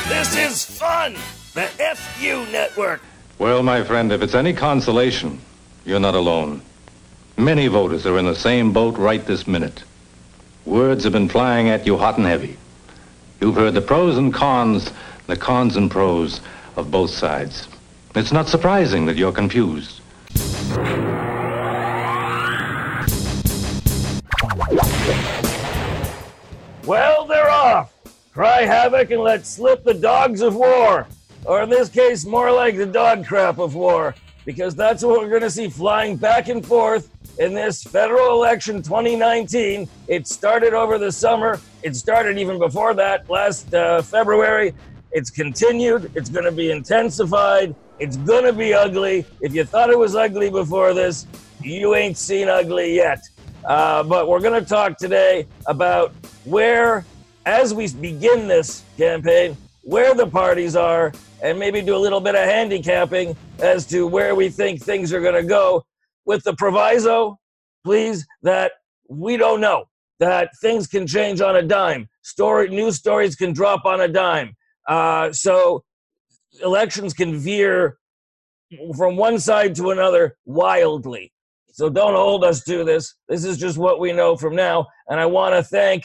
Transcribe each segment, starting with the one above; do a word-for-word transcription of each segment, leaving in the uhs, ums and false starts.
This is fun! The F U Network. Well, my friend, if it's any consolation, you're not alone. Many voters are in the same boat right this minute. Words have been flying at you hot and heavy. You've heard the pros and cons, the cons and pros of both sides. It's not surprising that you're confused. Well, they're off. Cry havoc and let slip the dogs of war. Or in this case, more like the dog crap of war. Because that's what we're going to see flying back and forth in this federal election twenty nineteen. It started over the summer. It started even before that, last uh, February. It's continued. It's going to be intensified. It's going to be ugly. If you thought it was ugly before this, you ain't seen ugly yet. Uh, but we're going to talk today about where, as we begin this campaign, where the parties are, and maybe do a little bit of handicapping as to where we think things are going to go, with the proviso, please, that we don't know, that things can change on a dime. Story, news stories can drop on a dime. Uh, so elections can veer from one side to another wildly. So don't hold us to this. This is just what we know from now. And I want to thank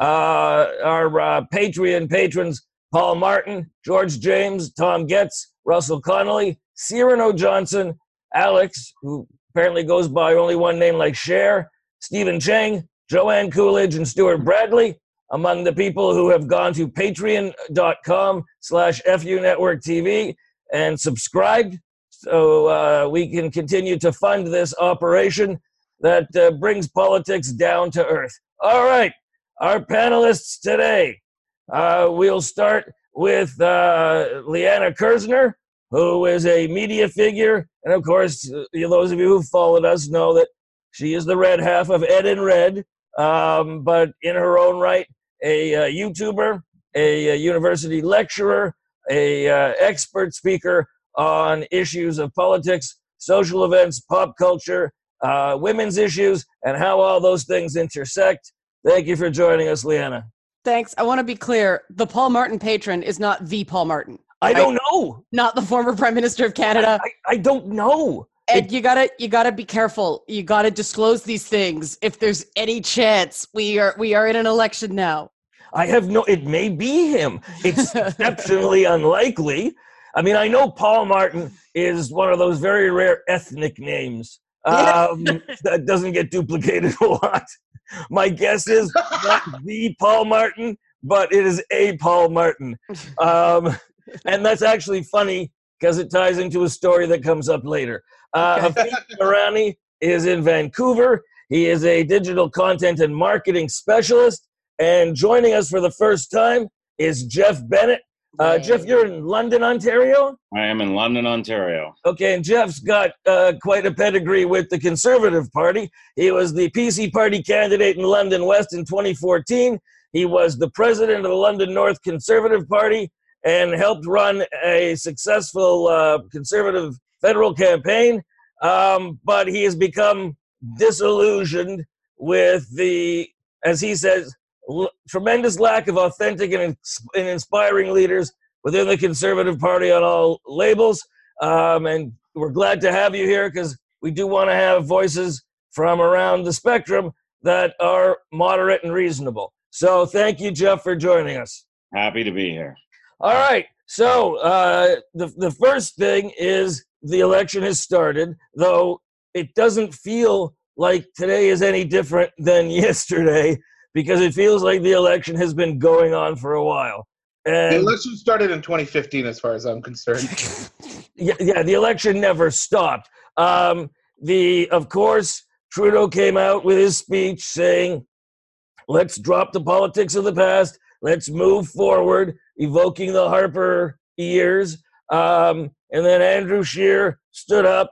uh, our uh, Patreon patrons, Paul Martin, George James, Tom Getz, Russell Connolly, Cyrano Johnson, Alex, who apparently goes by only one name like Cher, Stephen Chang, Joanne Coolidge, and Stuart Bradley, among the people who have gone to patreon.com slash FU Network TV and subscribed so uh, we can continue to fund this operation that uh, brings politics down to earth. All right, our panelists today. Uh, we'll start with uh, Leanna Kersner, who is a media figure. And of course, uh, those of you who've followed us know that she is the red half of Ed and Red, um, but in her own right, a uh, YouTuber, a, a university lecturer, a uh, expert speaker on issues of politics, social events, pop culture, uh, women's issues, and how all those things intersect. Thank you for joining us, Leanna. Thanks. I want to be clear. The Paul Martin patron is not the Paul Martin. I don't right? know. Not the former Prime Minister of Canada. I, I, I don't know. And it, you gotta you gotta be careful. You gotta disclose these things if there's any chance. We are we are in an election now. I have no. It may be him. It's exceptionally unlikely. I mean, I know Paul Martin is one of those very rare ethnic names um, that doesn't get duplicated a lot. My guess is not the Paul Martin, but it is a Paul Martin. Um, and that's actually funny because it ties into a story that comes up later. Uh, Hafiz Marani is in Vancouver. He is a digital content and marketing specialist. And joining us for the first time is Jeff Bennett. Uh, Jeff, you're in London, Ontario? I am in London, Ontario. Okay, and Jeff's got uh, quite a pedigree with the Conservative Party. He was the P C Party candidate in London West in twenty fourteen. He was the president of the London North Conservative Party and helped run a successful uh, Conservative federal campaign. Um, but he has become disillusioned with the, as he says, l- tremendous lack of authentic and, ins- and inspiring leaders within the Conservative Party on all labels. Um, and we're glad to have you here because we do want to have voices from around the spectrum that are moderate and reasonable. So thank you, Jeff, for joining us. Happy to be here. All right. So uh, the, the first thing is the election has started, though it doesn't feel like today is any different than yesterday because it feels like the election has been going on for a while. And the election started in twenty fifteen, as far as I'm concerned. yeah, yeah, the election never stopped. Um, the, of course, Trudeau came out with his speech saying, let's drop the politics of the past. Let's move forward, evoking the Harper years. Um, and then Andrew Scheer stood up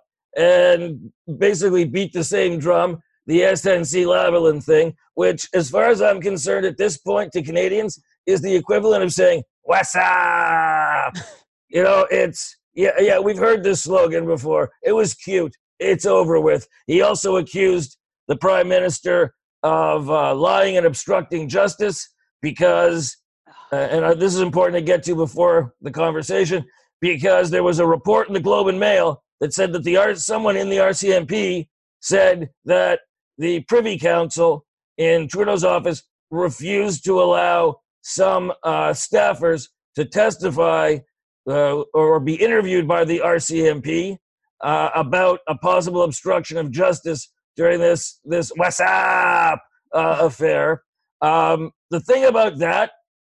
and basically beat the same drum, the S N C-Lavalin thing, which, as far as I'm concerned at this point to Canadians, is the equivalent of saying, what's up? You know, it's, yeah, yeah, we've heard this slogan before. It was cute. It's over with. He also accused the Prime Minister of uh, lying and obstructing justice because uh, and uh, this is important to get to before the conversation, because there was a report in the Globe and Mail that said that the R- someone in the R C M P said that the Privy Council in Trudeau's office refused to allow some uh, staffers to testify uh, or be interviewed by the R C M P uh, about a possible obstruction of justice during this this what's up uh, affair. Um, the thing about that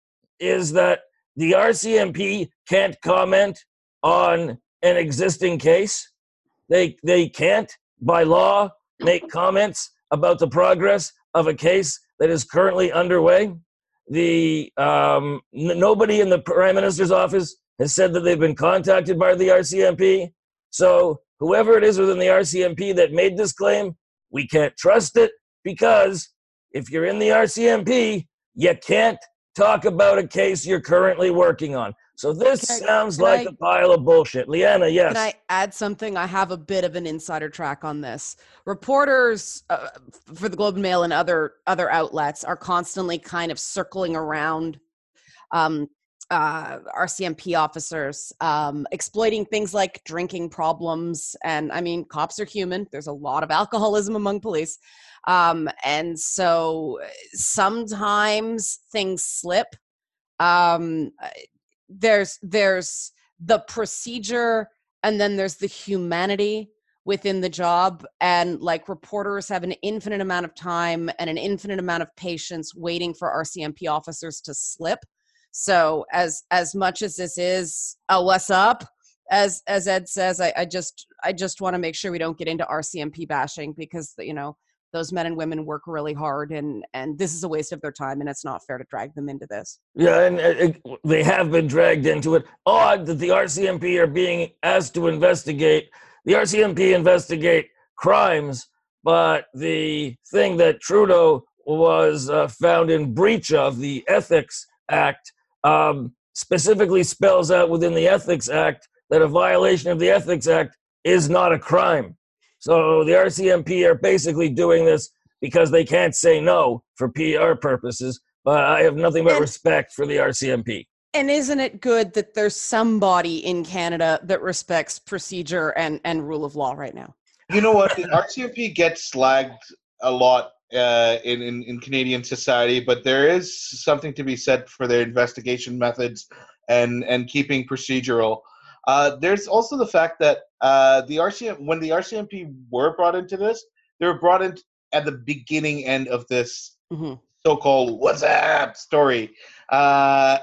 is that the R C M P can't comment on an existing case. They they can't, by law, make comments about the progress of a case that is currently underway. The um, n- nobody in the Prime Minister's office has said that they've been contacted by the R C M P. So whoever it is within the R C M P that made this claim, we can't trust it, because if you're in the R C M P, you can't talk about a case you're currently working on. So this Can I- sounds can like I- a pile of bullshit. Leanna, yes. Can I add something? I have a bit of an insider track on this. Reporters uh, for the Globe and Mail and other other outlets are constantly kind of circling around um, uh, R C M P officers, um, exploiting things like drinking problems. And I mean, cops are human. There's a lot of alcoholism among police. Um, and so sometimes things slip. Um, there's there's the procedure, and then there's the humanity within the job, and like reporters have an infinite amount of time and an infinite amount of patience waiting for R C M P officers to slip. So as as much as this is a what's up, as as Ed says, I, I just I just want to make sure we don't get into R C M P bashing, because you know those men and women work really hard, and and this is a waste of their time, and it's not fair to drag them into this. Yeah, and it, it, they have been dragged into it. Odd that the R C M P are being asked to investigate. The R C M P investigate crimes, but the thing that Trudeau was uh, found in breach of, the Ethics Act, um, specifically spells out within the Ethics Act that a violation of the Ethics Act is not a crime. So the R C M P are basically doing this because they can't say no for P R purposes. But I have nothing but And- respect for the R C M P. And isn't it good that there's somebody in Canada that respects procedure and, and rule of law right now? You know what? The R C M P gets slagged a lot uh, in, in, in Canadian society, but there is something to be said for their investigation methods and, and keeping procedural. Uh, there's also the fact that uh, the R C M, when the R C M P were brought into this, they were brought in at the beginning end of this Mm-hmm. so-called "what's up" story. Uh,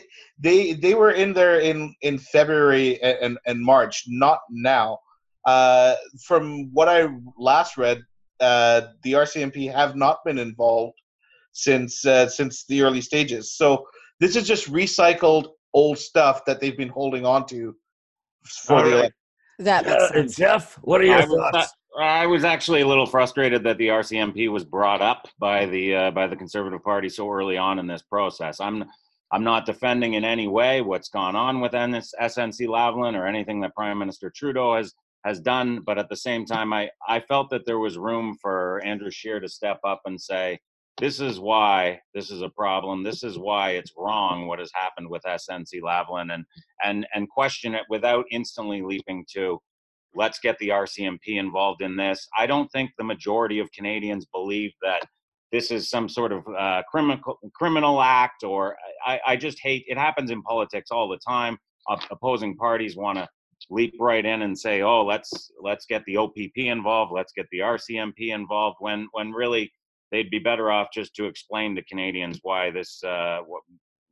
they they were in there in, in February and, and March, not now. Uh, from what I last read, uh, the R C M P have not been involved since uh, since the early stages. So this is just recycled old stuff that they've been holding on to for All the right. election. That makes Uh, sense. Jeff, what are your I was, thoughts? uh, I was actually a little frustrated that the R C M P was brought up by the uh, by the Conservative Party so early on in this process. I'm I'm not defending in any way what's gone on with S N C Lavalin or anything that Prime Minister Trudeau has has done, but at the same time, I I felt that there was room for Andrew Scheer to step up and say, this is why this is a problem. This is why it's wrong what has happened with S N C Lavalin, and and and question it without instantly leaping to, let's get the R C M P involved in this. I don't think the majority of Canadians believe that this is some sort of uh, criminal criminal act, or I, I just hate, it happens in politics all the time. Uh, opposing parties want to leap right in and say, oh, let's let's get the O P P involved, let's get the R C M P involved, when when really they'd be better off just to explain to Canadians why this uh, what,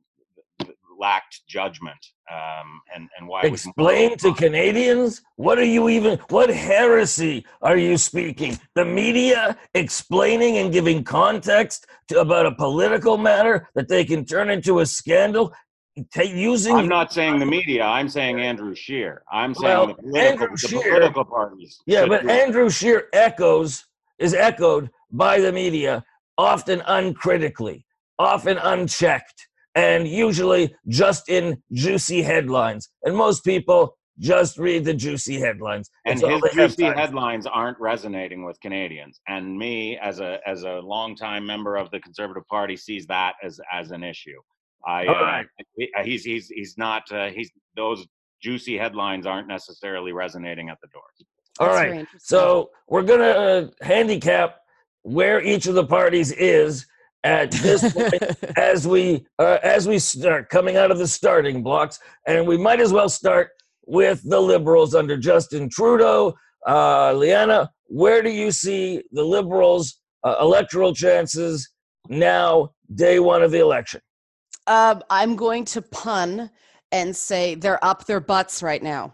lacked judgment, um, and, and why it was Explain to Canadians? What are you even, what heresy are you speaking? The media explaining and giving context to, about a political matter that they can turn into a scandal? Ta- using I'm not saying the media. I'm saying Andrew Scheer. I'm saying Well, the political, Andrew the Scheer- political parties. Yeah, should but do it. Andrew Scheer echoes, is echoed by the media, often uncritically, often unchecked, and usually just in juicy headlines. And most people just read the juicy headlines. And That's all his they have juicy time for. headlines aren't resonating with Canadians. And me, as a as a longtime member of the Conservative Party, sees that as as an issue. I, All uh, right. he- he's he's he's not uh, he's those juicy headlines aren't necessarily resonating at the doors. All That's right. very interesting. So we're going to uh, handicap where each of the parties is at this point as we uh, as we start coming out of the starting blocks, and we might as well start with the Liberals under Justin Trudeau. Uh, Liana, where do you see the Liberals' uh, electoral chances now, day one of the election? Um, I'm going to pun and say they're up their butts right now.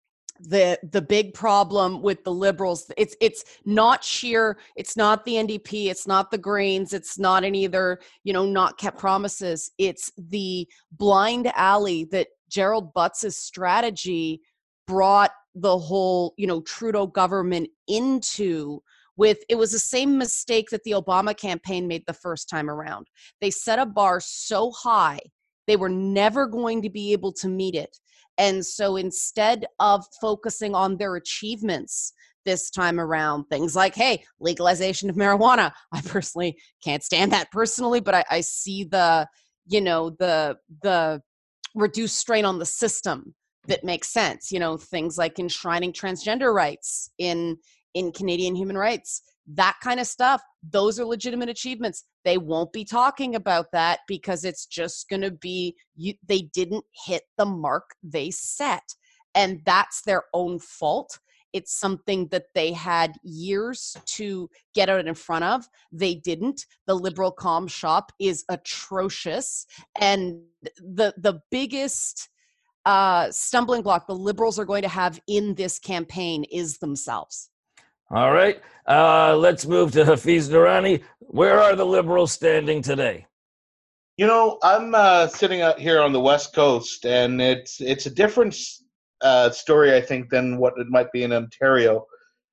The the big problem with the Liberals, it's it's not Scheer, it's not the N D P, it's not the Greens, it's not any other, you know, not kept promises. It's the blind alley that Gerald Butts' strategy brought the whole, you know, Trudeau government into. With it was the same mistake that the Obama campaign made the first time around. They set a bar so high, they were never going to be able to meet it. And so instead of focusing on their achievements this time around, things like, hey, legalization of marijuana. I personally can't stand that personally, but I, I see the, you know, the the reduced strain on the system that makes sense. You know, things like enshrining transgender rights in in Canadian human rights, that kind of stuff. Those are legitimate achievements. They won't be talking about that because it's just going to be, you, they didn't hit the mark they set. And that's their own fault. It's something that they had years to get out in front of. They didn't. The Liberal comm shop is atrocious. And the the biggest uh, stumbling block the Liberals are going to have in this campaign is themselves. All right. Uh, let's move to Hafiz Durrani. Where are the Liberals standing today? You know, I'm uh, sitting out here on the West Coast, and it's it's a different uh, story, I think, than what it might be in Ontario.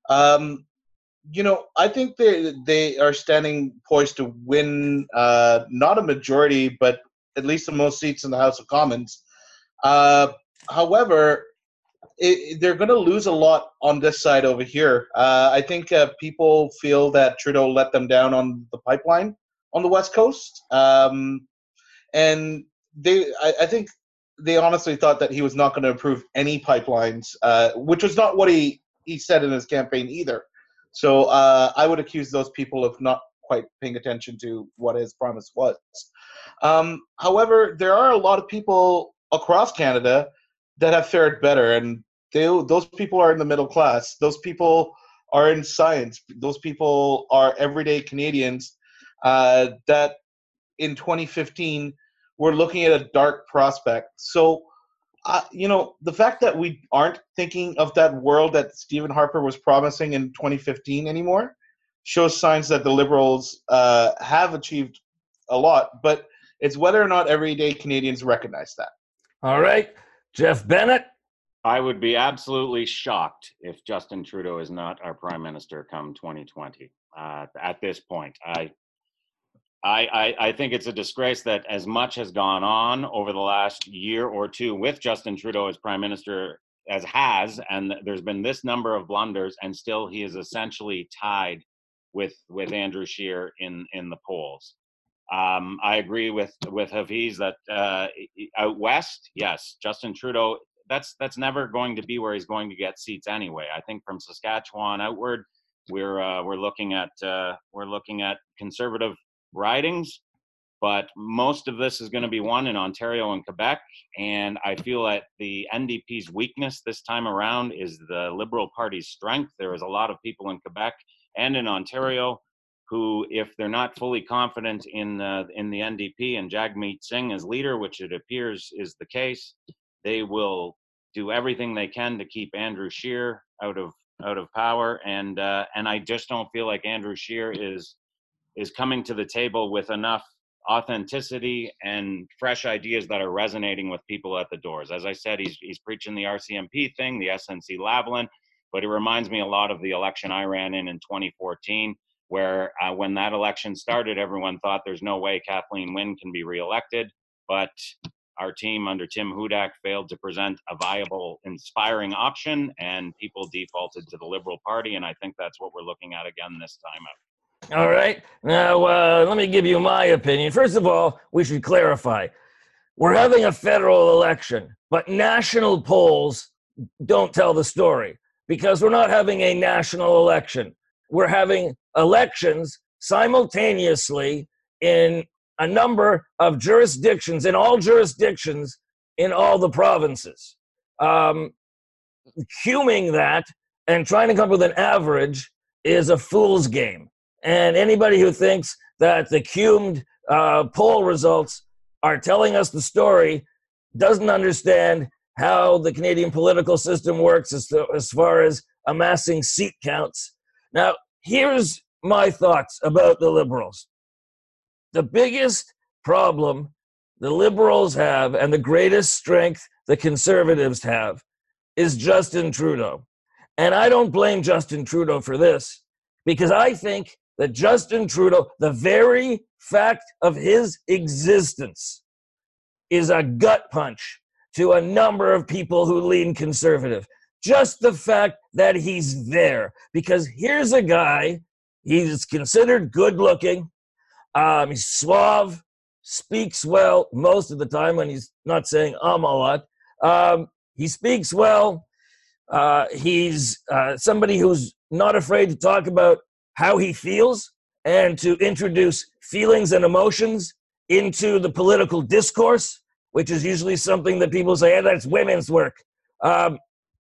Um, you know, I think they they are standing poised to win uh, not a majority, but at least the most seats in the House of Commons. Uh, however, it, they're going to lose a lot on this side over here. Uh, I think uh, people feel that Trudeau let them down on the pipeline on the West Coast. Um, and they, I, I think they honestly thought that he was not going to approve any pipelines, uh, which was not what he, he said in his campaign either. So uh, I would accuse those people of not quite paying attention to what his promise was. Um, however, there are a lot of people across Canada that have fared better, and they, those people are in the middle class. Those people are in science. Those people are everyday Canadians uh, that in twenty fifteen were looking at a dark prospect. So, uh, you know, the fact that we aren't thinking of that world that Stephen Harper was promising in twenty fifteen anymore shows signs that the Liberals uh, have achieved a lot, but it's whether or not everyday Canadians recognize that. All right. Jeff Bennett? I would be absolutely shocked if Justin Trudeau is not our prime minister come twenty twenty. Uh, at this point, I, I, I, I think it's a disgrace that as much has gone on over the last year or two with Justin Trudeau as prime minister as has, and there's been this number of blunders, and still he is essentially tied with with Andrew Scheer in in the polls. Um, I agree with with Hafiz that uh, out west, yes, Justin Trudeau. That's that's never going to be where he's going to get seats anyway. I think from Saskatchewan outward, we're uh, we're looking at uh, we're looking at conservative ridings, but most of this is going to be won in Ontario and Quebec. And I feel that the N D P's weakness this time around is the Liberal Party's strength. There is a lot of people in Quebec and in Ontario who, if they're not fully confident in uh, in the N D P and Jagmeet Singh as leader, which it appears is the case, they will do everything they can to keep Andrew Scheer out of out of power. And uh, and I just don't feel like Andrew Scheer is is coming to the table with enough authenticity and fresh ideas that are resonating with people at the doors. As I said, he's he's preaching the R C M P thing, the S N C Lavalin, but it reminds me a lot of the election I ran in in twenty fourteen, where uh, when that election started, everyone thought there's no way Kathleen Wynne can be reelected, but our team under Tim Hudak failed to present a viable, inspiring option, and people defaulted to the Liberal Party, and I think that's what we're looking at again this time out. All right. Now, uh, let me give you my opinion. First of all, we should clarify. we're having a federal election, but national polls don't tell the story because we're not having a national election. We're having elections simultaneously in a number of jurisdictions, in all jurisdictions, in all the provinces. Um, cuming that and trying to come up with an average is a fool's game. And anybody who thinks that the cumed uh, poll results are telling us the story doesn't understand how the Canadian political system works as, to, as far as amassing seat counts. Now, here's my thoughts about the Liberals. The biggest problem the Liberals have and the greatest strength the Conservatives have is Justin Trudeau. And I don't blame Justin Trudeau for this because I think that Justin Trudeau, the very fact of his existence, is a gut punch to a number of people who lean conservative. Just the fact that he's there. Because here's a guy, he's considered good looking, um, he's suave, speaks well most of the time when he's not saying um a lot. Um, he speaks well. Uh, he's uh, somebody who's not afraid to talk about how he feels and to introduce feelings and emotions into the political discourse, which is usually something that people say, hey, that's women's work. Um,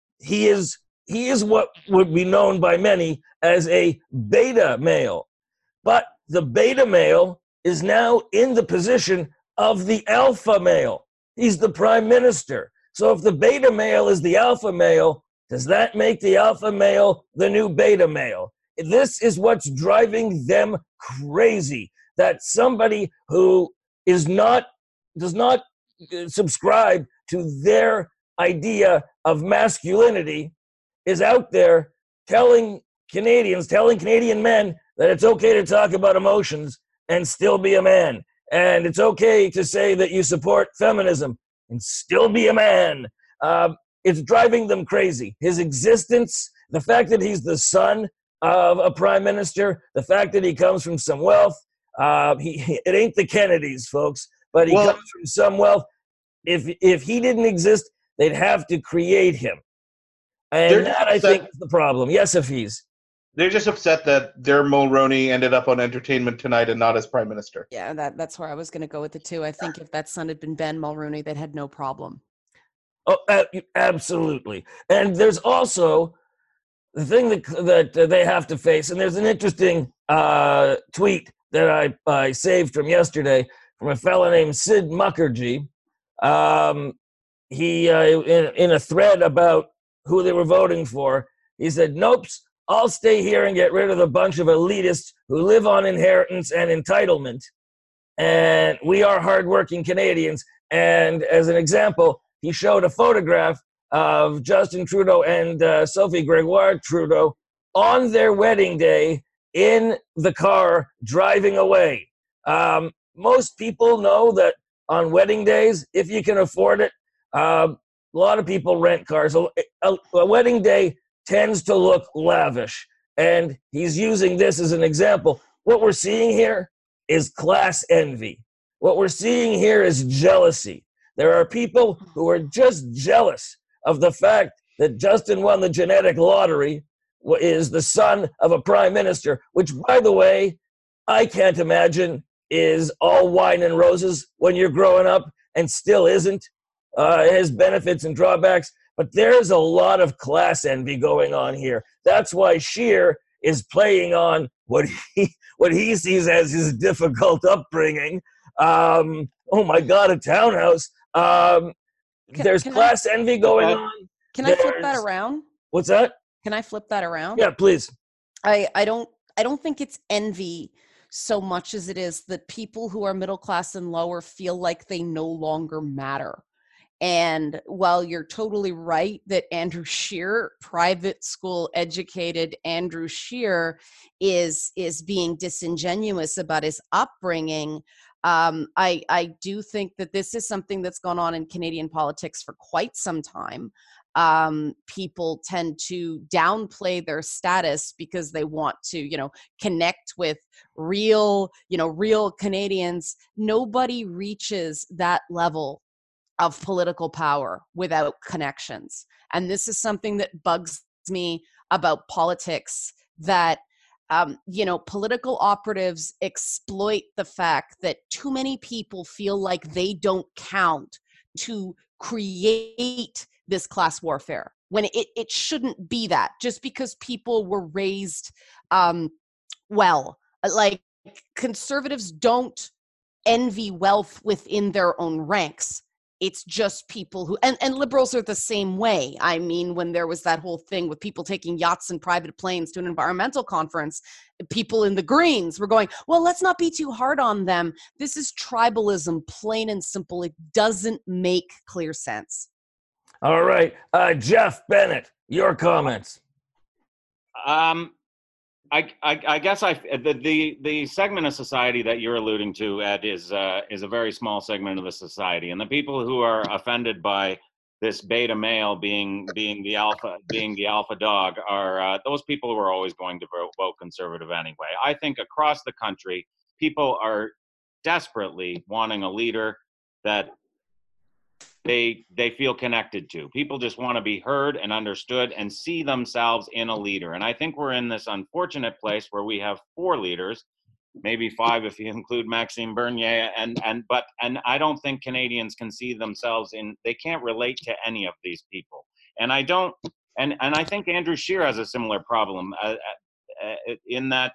he is he is what would be known by many as a beta male. But the beta male is now in the position of the alpha male. He's the prime minister. So if the beta male is the alpha male, does that make the alpha male the new beta male? This is what's driving them crazy, that somebody who is not, does not subscribe to their idea of masculinity is out there telling Canadians, telling Canadian men that it's okay to talk about emotions and still be a man. And it's okay to say that you support feminism and still be a man. Uh, it's driving them crazy. His existence, the fact that he's the son of a prime minister, the fact that he comes from some wealth, uh, he, it ain't the Kennedys, folks, but he well, comes from some wealth. If, if he didn't exist, they'd have to create him. And that, I think, is the problem. Yes, if he's. They're just upset that their Mulroney ended up on Entertainment Tonight and not as prime minister. Yeah, that, that's where I was going to go with it, too. I think if that son had been Ben Mulroney, they'd had no problem. Oh, uh, absolutely. And there's also the thing that that uh, they have to face, and there's an interesting uh, tweet that I, I saved from yesterday from a fellow named Sid Mukherjee. Um, he, uh, in, in a thread about who they were voting for, he said, nope, I'll stay here and get rid of the bunch of elitists who live on inheritance and entitlement. And we are hardworking Canadians. And as an example, he showed a photograph of Justin Trudeau and uh, Sophie Gregoire Trudeau on their wedding day in the car driving away. Um, most people know that on wedding days, if you can afford it, uh, a lot of people rent cars. A, a, a wedding day tends to look lavish, and he's using this as an example. What we're seeing here is class envy. What we're seeing here is jealousy. There are people who are just jealous of the fact that Justin won the genetic lottery, is the son of a prime minister, which, by the way, I can't imagine is all wine and roses when you're growing up, and still isn't. Uh, it has benefits and drawbacks, but there's a lot of class envy going on here. That's why Scheer is playing on what he what he sees as his difficult upbringing. Um, oh my God, a townhouse. Um, can, there's can class I, envy going uh, on. Can I there's, flip that around? What's that? Can I flip that around? Yeah, please. I, I don't I don't think it's envy so much as it is that people who are middle class and lower feel like they no longer matter. And while you're totally right that Andrew Scheer, private school educated Andrew Scheer, is is being disingenuous about his upbringing, um, I I do think that this is something that's gone on in Canadian politics for quite some time. um, people tend to downplay their status because they want to, you know, connect with real, you know, real Canadians. Nobody reaches that level of political power without connections. And this is something that bugs me about politics, that um, you know, political operatives exploit the fact that too many people feel like they don't count to create this class warfare, when it, it shouldn't be that. Just because people were raised um, well, like, conservatives don't envy wealth within their own ranks. It's just people who, and, and liberals are the same way. I mean, when there was that whole thing with people taking yachts and private planes to an environmental conference, people in the Greens were going, well, let's not be too hard on them. This is tribalism, plain and simple. It doesn't make clear sense. All right. Uh, Jeff Bennett, your comments. Um, I, I, I guess I the, the the segment of society that you're alluding to, Ed, is uh, is a very small segment of the society, and the people who are offended by this beta male being being the alpha being the alpha dog are uh, those people who are always going to vote, vote conservative anyway. I think across the country, people are desperately wanting a leader that they they feel connected to. People just want to be heard and understood and see themselves in a leader. And I think we're in this unfortunate place where we have four leaders, maybe five if you include Maxime Bernier, and and but and I don't think Canadians can see themselves in, they can't relate to any of these people. And I don't and and I think Andrew Scheer has a similar problem uh, uh, in that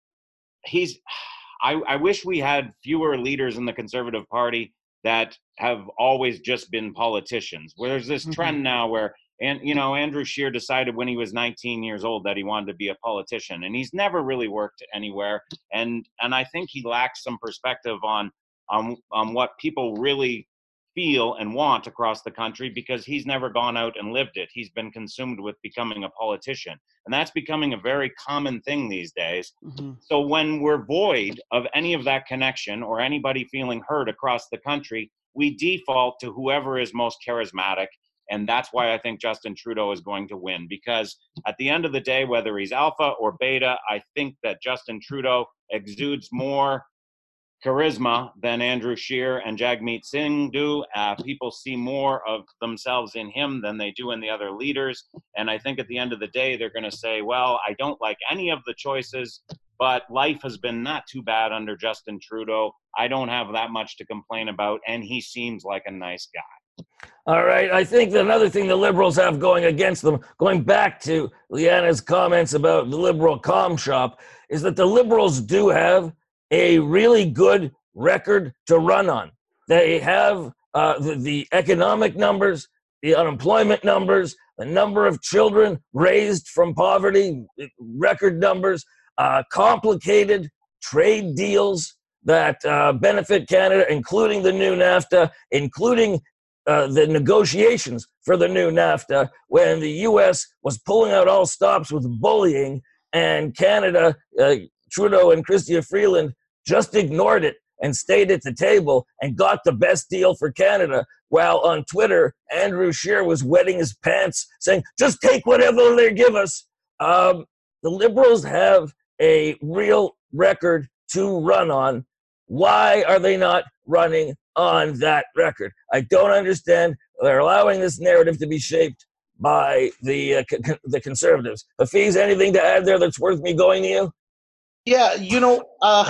he's I, I wish we had fewer leaders in the Conservative Party that have always just been politicians. Where there's this trend mm-hmm. now where, and you know, Andrew Scheer decided when he was nineteen years old that he wanted to be a politician, and he's never really worked anywhere. And and I think he lacks some perspective on on on what people really feel and want across the country, because he's never gone out and lived it. He's been consumed with becoming a politician, and that's becoming a very common thing these days. Mm-hmm. So when we're void of any of that connection or anybody feeling heard across the country, we default to whoever is most charismatic. And that's why I think Justin Trudeau is going to win, because at the end of the day, whether he's alpha or beta, I think that Justin Trudeau exudes more charisma than Andrew Scheer and Jagmeet Singh do. Uh, people see more of themselves in him than they do in the other leaders. And I think at the end of the day, they're going to say, well, I don't like any of the choices, but life has been not too bad under Justin Trudeau. I don't have that much to complain about, and he seems like a nice guy. All right. I think that another thing the Liberals have going against them, going back to Liana's comments about the Liberal comm shop, is that the Liberals do have a really good record to run on. They have uh, the, the economic numbers, the unemployment numbers, the number of children raised from poverty, record numbers, uh, complicated trade deals that uh, benefit Canada, including the new NAFTA, including uh, the negotiations for the new NAFTA, when the U S was pulling out all stops with bullying, and Canada, uh, Trudeau and Chrystia Freeland just ignored it and stayed at the table and got the best deal for Canada, while on Twitter, Andrew Scheer was wetting his pants saying, just take whatever they give us. Um, the Liberals have a real record to run on. Why are they not running on that record? I don't understand. They're allowing this narrative to be shaped by the uh, co- the Conservatives. Hafiz, anything to add there that's worth me going to you? Yeah, you know, uh,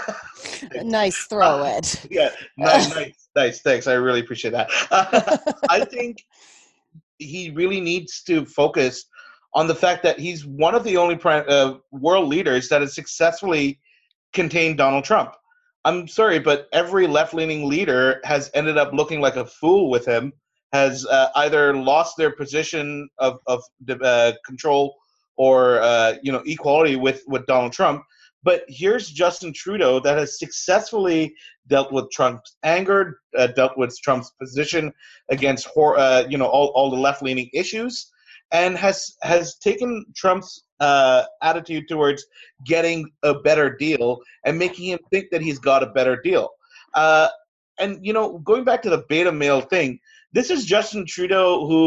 nice throw, Ed. Uh, yeah, nice, nice, nice. Thanks. I really appreciate that. Uh, I think he really needs to focus on the fact that he's one of the only uh, world leaders that has successfully contained Donald Trump. I'm sorry, but every left-leaning leader has ended up looking like a fool with him, has uh, either lost their position of, of uh, control or uh, you know, equality with, with Donald Trump. But here's Justin Trudeau that has successfully dealt with Trump's anger, uh, dealt with Trump's position against uh, you know, all, all the left-leaning issues, and has has taken Trump's uh, attitude towards getting a better deal and making him think that he's got a better deal. Uh, and you know, going back to the beta male thing, this is Justin Trudeau who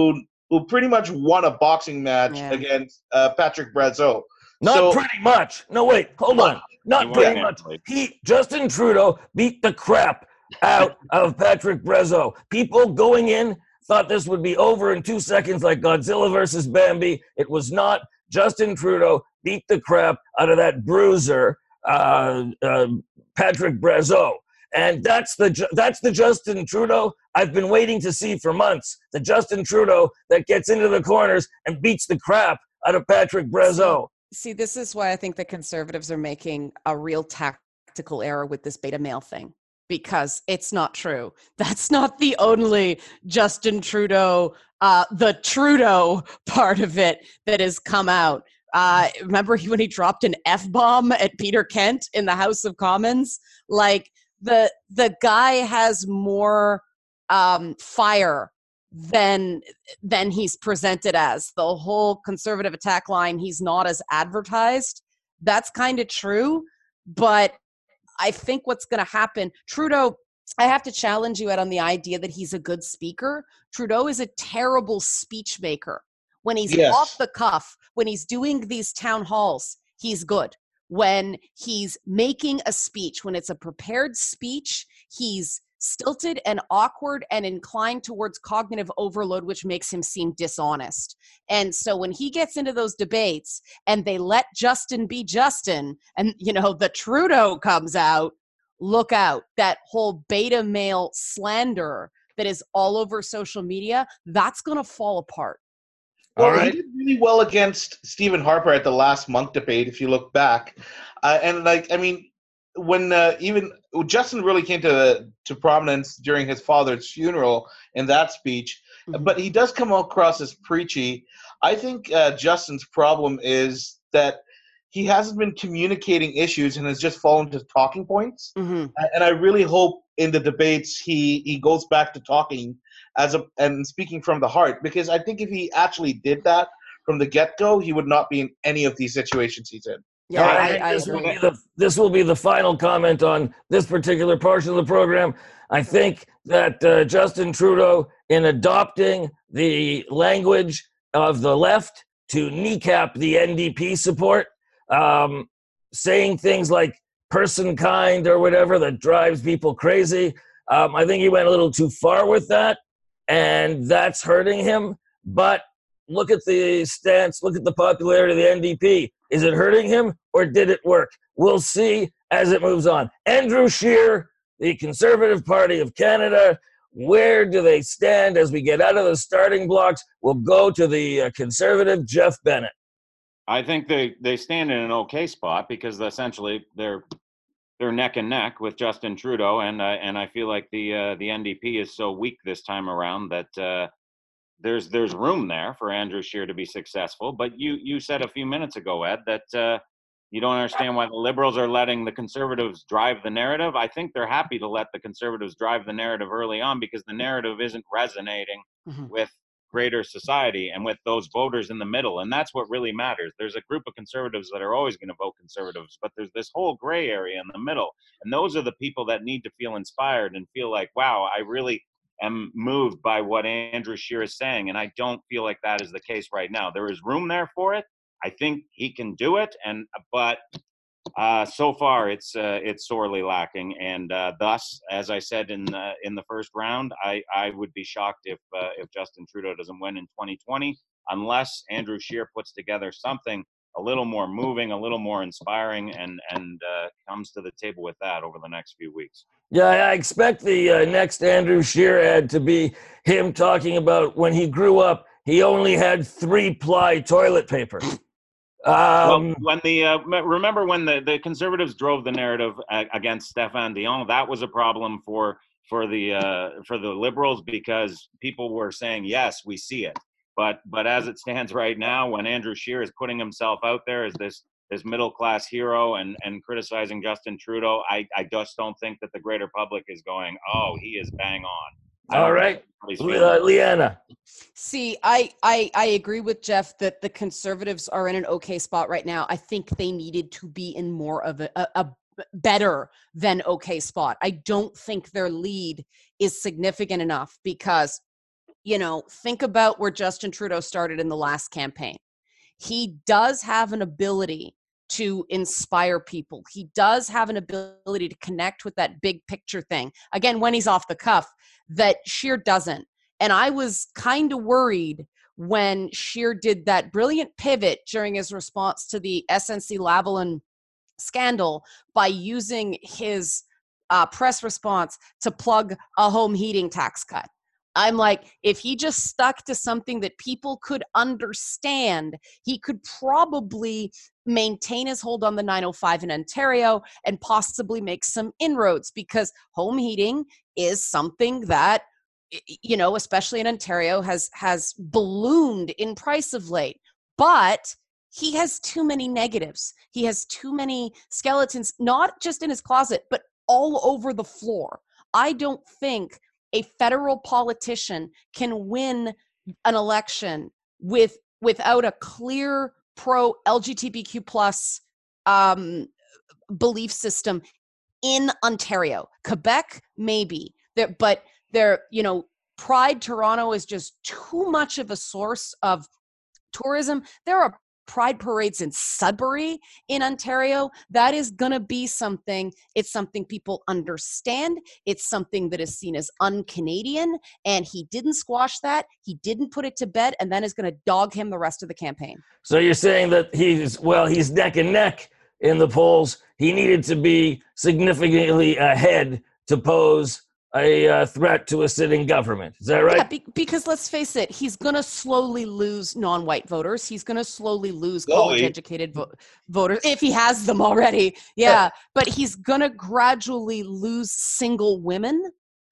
who pretty much won a boxing match Yeah. against uh, Patrick Brazeau. Not So- pretty much. No, wait, hold on. Not He pretty won much. handily. He, Justin Trudeau, beat the crap out of Patrick Brazeau. People going in thought this would be over in two seconds like Godzilla versus Bambi. It was not. Justin Trudeau beat the crap out of that bruiser, uh, uh, Patrick Brazeau. And that's the Ju- that's the Justin Trudeau I've been waiting to see for months. The Justin Trudeau that gets into the corners and beats the crap out of Patrick Brazeau. See, this is why I think the Conservatives are making a real tactical error with this beta male thing, because it's not true. That's not the only Justin Trudeau, uh, the Trudeau part of it that has come out. Uh, remember he, when he dropped an F-bomb at Peter Kent in the House of Commons? Like, the the guy has more um, fire than than he's presented as. The whole conservative attack line, he's not as advertised. That's kind of true, but I think what's going to happen, Trudeau, I have to challenge you Ed, on the idea that he's a good speaker. Trudeau is a terrible speech maker. When he's Yes. off the cuff, when he's doing these town halls, he's good. When he's making a speech, when it's a prepared speech, he's stilted and awkward and inclined towards cognitive overload, which makes him seem dishonest. And so when he gets into those debates and they let Justin be Justin, and, you know, the Trudeau comes out, look out. That whole beta male slander that is all over social media, that's going to fall apart. Well, All right. he did really well against Stephen Harper at the last Monk debate, if you look back. Uh, and, like, I mean, when uh, even Justin really came to to prominence during his father's funeral in that speech, Mhm. but he does come across as preachy. I think uh, Justin's problem is that he hasn't been communicating issues and has just fallen to talking points. Mm-hmm. And I really hope in the debates he he goes back to talking as a and speaking from the heart, because I think if he actually did that from the get-go, he would not be in any of these situations he's in. Yeah, All right, I, think I this will agree. be the this will be the final comment on this particular portion of the program. I think that uh, Justin Trudeau, in adopting the language of the left to kneecap the N D P support, um, saying things like "person kind" or whatever that drives people crazy, um, I think he went a little too far with that, and that's hurting him. But look at the stance, look at the popularity of the N D P. Is it hurting him or did it work? We'll see as it moves on. Andrew Scheer, the Conservative Party of Canada, where do they stand as we get out of the starting blocks? We'll go to the uh, Conservative Jeff Bennett. I think they, they stand in an okay spot because essentially they're they're neck and neck with Justin Trudeau, and uh, and I feel like the uh, the N D P is so weak this time around that uh, there's there's room there for Andrew Scheer to be successful. But you you said a few minutes ago, Ed, that uh, you don't understand why the Liberals are letting the Conservatives drive the narrative. I think they're happy to let the Conservatives drive the narrative early on because the narrative isn't resonating Mhm. with greater society and with those voters in the middle. And that's what really matters. There's a group of conservatives that are always going to vote conservatives, but there's this whole gray area in the middle. And those are the people that need to feel inspired and feel like, wow, I really am moved by what Andrew Scheer is saying. And I don't feel like that is the case right now. There is room there for it. I think he can do it. And, but Uh, so far, it's uh, it's sorely lacking, and uh, thus, as I said in the, in the first round, I, I would be shocked if uh, if Justin Trudeau doesn't win in twenty twenty, unless Andrew Scheer puts together something a little more moving, a little more inspiring, and and uh, comes to the table with that over the next few weeks. Yeah, I expect the uh, next Andrew Scheer ad to be him talking about when he grew up, he only had three-ply toilet paper. Well, Um, when the uh, remember when the, the Conservatives drove the narrative uh, against Stéphane Dion, that was a problem for for the uh, for the Liberals because people were saying yes, we see it. But but as it stands right now, when Andrew Scheer is putting himself out there as this this middle class hero and and criticizing Justin Trudeau, I I just don't think that the greater public is going, oh, he is bang on. I all don't right, think anybody's Le- feeling uh, it. Leanna. See, I, I I agree with Jeff that the Conservatives are in an okay spot right now. I think they needed to be in more of a, a, a better than okay spot. I don't think their lead is significant enough because you know, think about where Justin Trudeau started in the last campaign. He does have an ability to inspire people. He does have an ability to connect with that big picture thing. Again, when he's off the cuff, that Scheer doesn't. And I was kind of worried when Scheer did that brilliant pivot during his response to the S N C Lavalin scandal by using his uh, press response to plug a home heating tax cut. I'm like, if he just stuck to something that people could understand, he could probably maintain his hold on the nine oh five in Ontario and possibly make some inroads, because home heating is something that, you know, especially in Ontario, has has ballooned in price of late. But he has too many negatives. He has too many skeletons, not just in his closet, but all over the floor. I don't think a federal politician can win an election with without a clear pro L G B T Q plus um, belief system in Ontario. Quebec, maybe, there, but there, you know, Pride Toronto is just too much of a source of tourism. There are pride parades in Sudbury in Ontario. That is going to be something. It's something people understand. It's something that is seen as un-Canadian, and he didn't squash that. He didn't put it to bed, and then is going to dog him the rest of the campaign. So you're saying that he's, well, he's neck and neck in the polls. He needed to be significantly ahead to pose a uh, threat to a sitting government. Is that right? Yeah, be- because let's face it, he's going to slowly lose non-white voters. He's going to slowly lose Slowly. college-educated vo- voters, if he has them already. Yeah, but he's going to gradually lose single women,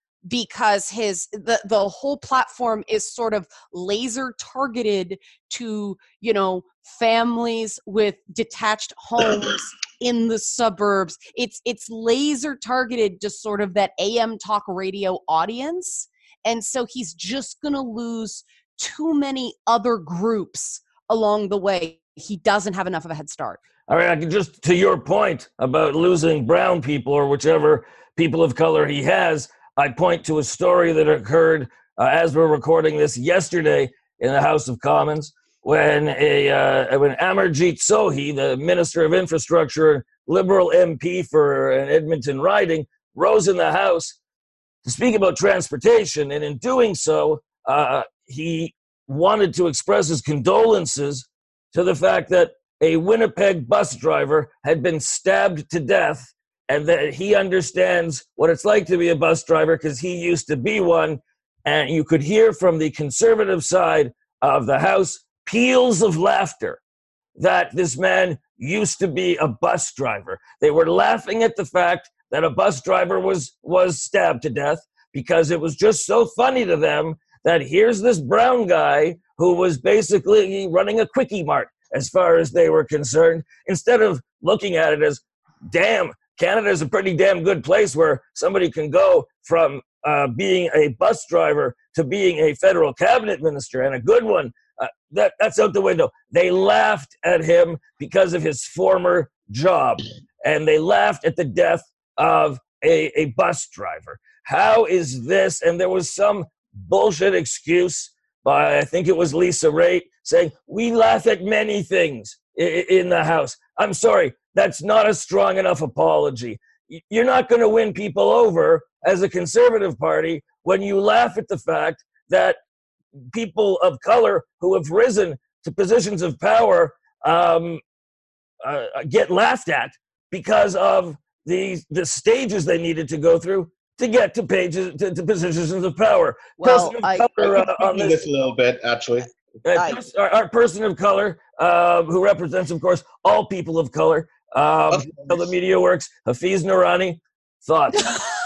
because his the, the whole platform is sort of laser targeted to, you know, families with detached homes in the suburbs. It's it's laser targeted to sort of that A M talk radio audience. And so he's just going to lose too many other groups along the way. He doesn't have enough of a head start. All right, I can just, to your point about losing brown people or whichever people of color he has, I point to a story that occurred uh, as we're recording this yesterday in the House of Commons, when a uh, when Amarjeet Sohi, the Minister of Infrastructure, Liberal M P for an Edmonton riding, rose in the House to speak about transportation, and in doing so, uh, he wanted to express his condolences to the fact that a Winnipeg bus driver had been stabbed to death, and that he understands what it's like to be a bus driver because he used to be one. And you could hear from the conservative side of the House peals of laughter that this man used to be a bus driver. They were laughing at the fact that a bus driver was was stabbed to death, because it was just so funny to them that here's this brown guy who was basically running a quickie mart as far as they were concerned, instead of looking at it as, damn, Canada is a pretty damn good place where somebody can go from uh, being a bus driver to being a federal cabinet minister, and a good one. Uh, that that's out the window. They laughed at him because of his former job, and they laughed at the death of a, a bus driver. How is this? And there was some bullshit excuse by, I think it was Lisa Raitt, saying, we laugh at many things in, in the House. I'm sorry, that's not a strong enough apology. You're not going to win people over as a Conservative Party when you laugh at the fact that people of color who have risen to positions of power um, uh, get laughed at because of the the stages they needed to go through to get to pages to, to positions of power. Well, person of I, color I uh, on this this a little bit, actually. uh, I- pers- our, our person of color, uh, who represents, of course, all people of color. Um, Of how the media works. Hafiz Noorani, thoughts?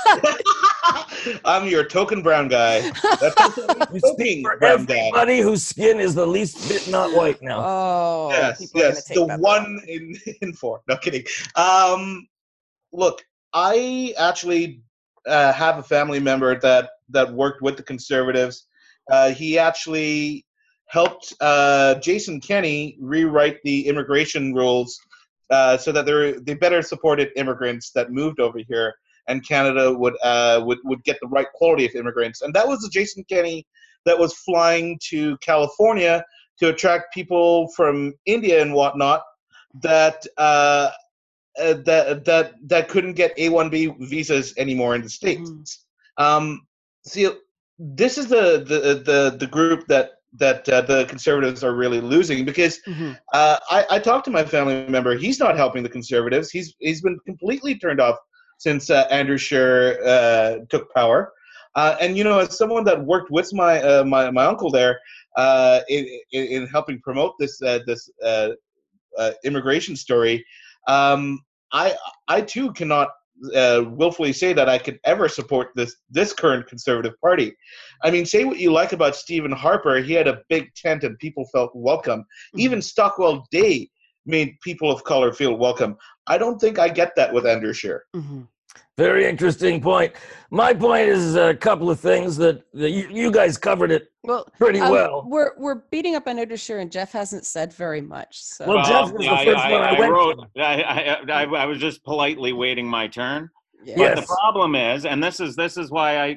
I'm your token brown guy. That's You token speak for brown guy. everybody whose skin is the least bit not white now. oh, Yes, people are gonna yes, take the that one in, in four. No kidding. Um, look, I actually uh, have a family member that that worked with the Conservatives. Uh, he actually helped uh, Jason Kenney rewrite the immigration rules uh, so that they they better supported immigrants that moved over here, and Canada would uh, would would get the right quality of immigrants. And that was the Jason Kenney that was flying to California to attract people from India and whatnot that uh, uh, that that that couldn't get A one B visas anymore in the States. Mm-hmm. Um, see, this is the the the, the group that that uh, the Conservatives are really losing because mm-hmm. uh, I, I talked to my family member. He's not helping the Conservatives. He's he's been completely turned off since uh, Andrew Scheer uh, took power. Uh, and you know, as someone that worked with my uh, my my uncle there uh, in, in in helping promote this uh, this uh, uh, immigration story, um, I I too cannot uh, willfully say that I could ever support this this current Conservative Party. I mean, say what you like about Stephen Harper, he had a big tent and people felt welcome. Mm-hmm. Even Stockwell Day made people of color feel welcome. I don't think I get that with Andrew Scheer. Mm-hmm. Very interesting point. My point is a couple of things that, that you, you guys covered it well, pretty um, well. We're we're beating up on Andrew Scheer, and Jeff hasn't said very much. So. Well, well, Jeff was the I, first I, one I, I went wrote. I, I, I was just politely waiting my turn. Yes. But the problem is, and this is this is why I,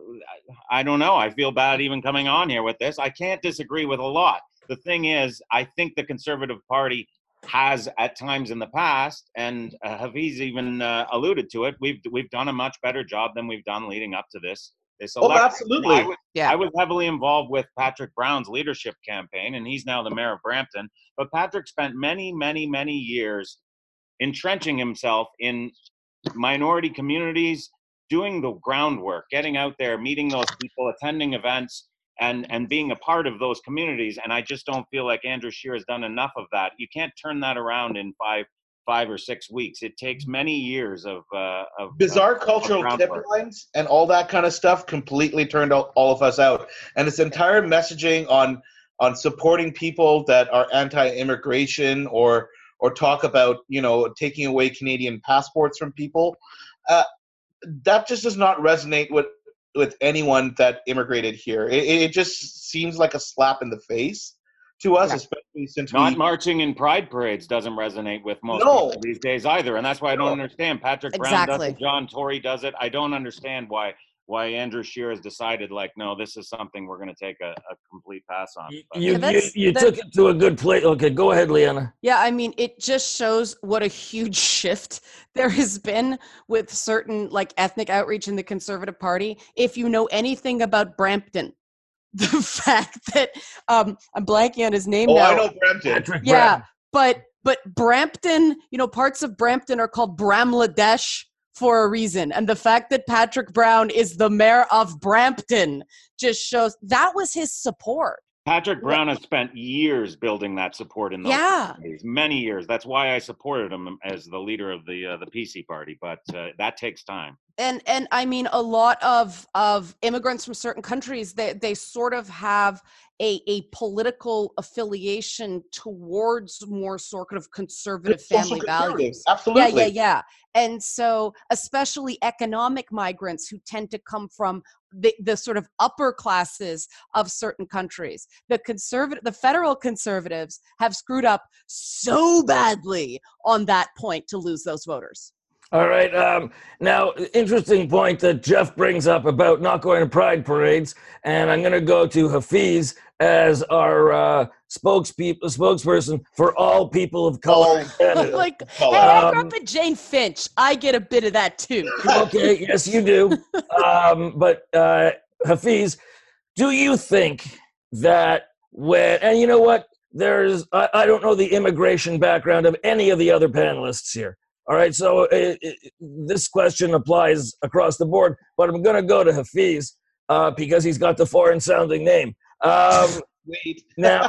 I don't know. I feel bad even coming on here with this. I can't disagree with a lot. The thing is, I think the Conservative Party has at times in the past, and uh, Hafiz even uh, alluded to it, we've we've done a much better job than we've done leading up to this this election. Oh, absolutely. I was, yeah. I was heavily involved with Patrick Brown's leadership campaign, and he's now the mayor of Brampton. But Patrick spent many, many, many years entrenching himself in minority communities, doing the groundwork, getting out there, meeting those people, attending events, and and being a part of those communities. And I just don't feel like Andrew Scheer has done enough of that. You can't turn that around in five five or six weeks. It takes many years of uh, of bizarre of, cultural of tip lines and all that kind of stuff completely turned all, all of us out. And this entire messaging on on supporting people that are anti-immigration or or talk about, you know, taking away Canadian passports from people, uh, that just does not resonate with with anyone that immigrated here. It, it just seems like a slap in the face to us, yeah. especially since not we, marching in pride parades doesn't resonate with most no. people these days either. And that's why I don't no. understand. Patrick Brown exactly. does it, John Tory does it. I don't understand why why Andrew Scheer has decided, like, no, this is something we're going to take a, a complete pass on. But you you, you took it to a good place. Okay, go ahead, Leanna. Yeah, I mean, it just shows what a huge shift there has been with certain, like, ethnic outreach in the Conservative Party. If you know anything about Brampton, the fact that um, I'm blanking on his name oh, now. I know Brampton. Patrick yeah, Brampton. but but Brampton, you know, parts of Brampton are called Bramladesh for a reason. And the fact that Patrick Brown is the mayor of Brampton just shows that was his support. Patrick Brown has spent years building that support in those yeah. communities, many years. That's why I supported him as the leader of the uh, the P C party, but uh, that takes time. And and I mean, a lot of of immigrants from certain countries, they they sort of have a a political affiliation towards more sort of conservative It's family values. Absolutely. Yeah, yeah, yeah. And so, especially economic migrants who tend to come from the, the sort of upper classes of certain countries. The conservative, the federal conservatives have screwed up so badly on that point to lose those voters. All right. Um, now, interesting point that Jeff brings up about not going to pride parades, and I'm going to go to Hafiz as our uh, spokespeople, spokesperson for all people of color in Canada. Like, hey, I grew up at Jane Finch. I get a bit of that too. Okay, yes, you do. Um, but uh, Hafiz, do you think that when, and you know what, there's, I, I don't know the immigration background of any of the other panelists here. All right, so it, it, this question applies across the board, but I'm going to go to Hafiz uh, because he's got the foreign-sounding name. Um, Wait. Now,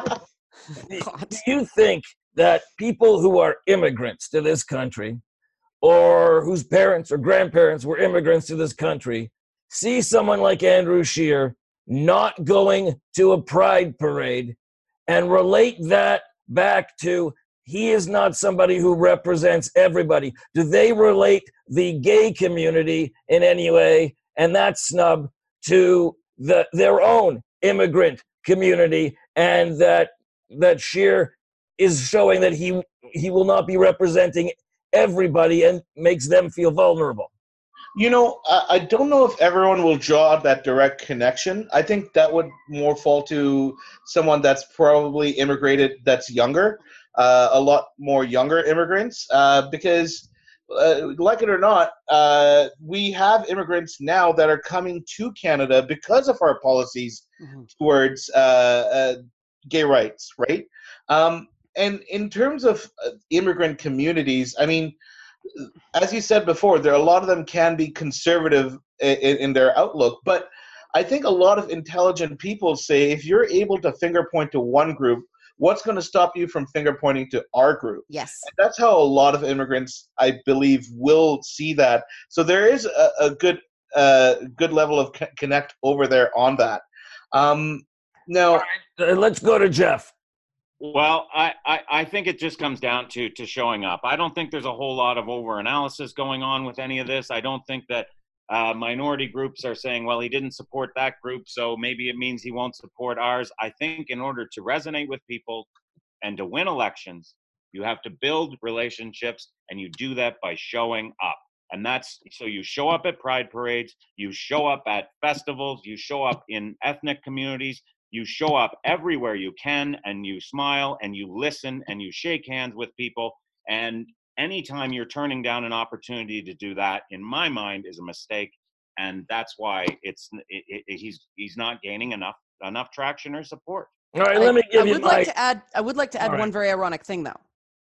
do you think that people who are immigrants to this country or whose parents or grandparents were immigrants to this country see someone like Andrew Scheer not going to a pride parade and relate that back to he is not somebody who represents everybody? Do they relate the gay community in any way and that snub to the their own immigrant community, and that that Scheer is showing that he he will not be representing everybody and makes them feel vulnerable? You know, I, I don't know if everyone will draw that direct connection. I think that would more fall to someone that's probably immigrated that's younger, uh, a lot more younger immigrants, uh, because, uh, like it or not, uh, we have immigrants now that are coming to Canada because of our policies Mm-hmm. towards uh, uh, gay rights, right? Um, and in terms of uh, immigrant communities, I mean, as you said before, there are a lot of them can be conservative in, in their outlook, but I think a lot of intelligent people say if you're able to finger point to one group, what's going to stop you from finger pointing to our group? Yes. And that's how a lot of immigrants, I believe, will see that. So there is a, a good, uh, good level of co- connect over there on that. Um, now, Uh, let's go to Jeff. Well, I, I, I think it just comes down to to showing up. I don't think there's a whole lot of over-analysis going on with any of this. I don't think that uh, minority groups are saying, well, he didn't support that group, so maybe it means he won't support ours. I think in order to resonate with people and to win elections, you have to build relationships, and you do that by showing up. And that's so you show up at pride parades, you show up at festivals, you show up in ethnic communities, you show up everywhere you can, and you smile and you listen and you shake hands with people. And anytime you're turning down an opportunity to do that, in my mind, is a mistake. And that's why it's it, it, he's he's not gaining enough enough traction or support. All right, I, let me give I you would my. like to add. I would like to add All right. one very ironic thing, though.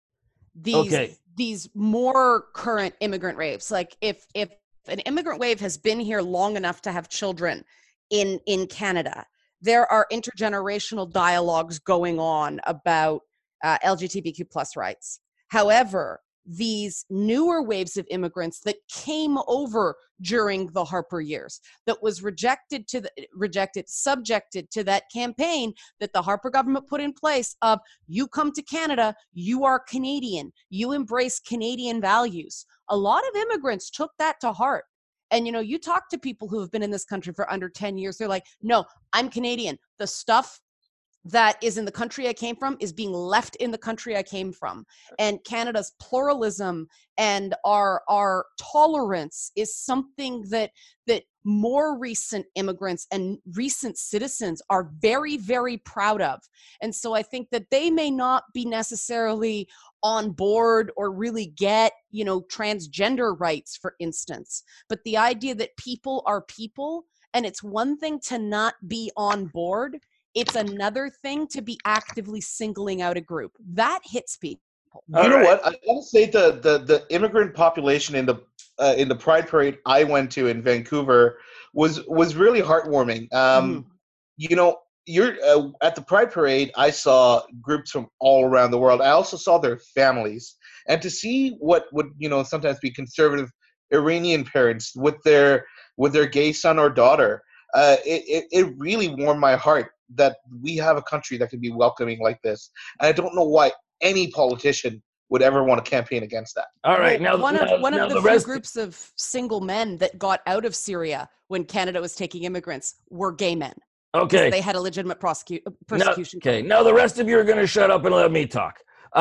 These Okay. these more current immigrant waves, like if if an immigrant wave has been here long enough to have children in in Canada, there are intergenerational dialogues going on about uh, L G B T Q plus rights. However, these newer waves of immigrants that came over during the Harper years, that was rejected to the rejected, subjected to that campaign that the Harper government put in place of, you come to Canada, you are Canadian, you embrace Canadian values. A lot of immigrants took that to heart. And, you know, you talk to people who have been in this country for under ten years, they're like, no, I'm Canadian. The stuff that is in the country I came from is being left in the country I came from. And Canada's pluralism and our our tolerance is something that that more recent immigrants and recent citizens are very, very proud of. And so I think that they may not be necessarily on board or really get, you know, transgender rights, for instance. But the idea that people are people, and it's one thing to not be on board, it's another thing to be actively singling out a group. That hits people. you All know right. what? I gotta say the, the, the immigrant population in the uh, in the Pride Parade I went to in Vancouver was was really heartwarming. Um, Mhm. You know, you're uh, at the Pride Parade. I saw groups from all around the world. I also saw their families, and to see what would you know sometimes be conservative Iranian parents with their with their gay son or daughter, uh, it, it it really warmed my heart that we have a country that can be welcoming like this. And I don't know why any politician would ever want to campaign against that. All right. Well, Now, one now, of one now of the, the few rest. groups of single men that got out of Syria when Canada was taking immigrants were gay men. Okay. They had a legitimate prosecu- Now, persecution. okay. claim. Now the rest of you are going to shut up and let me talk.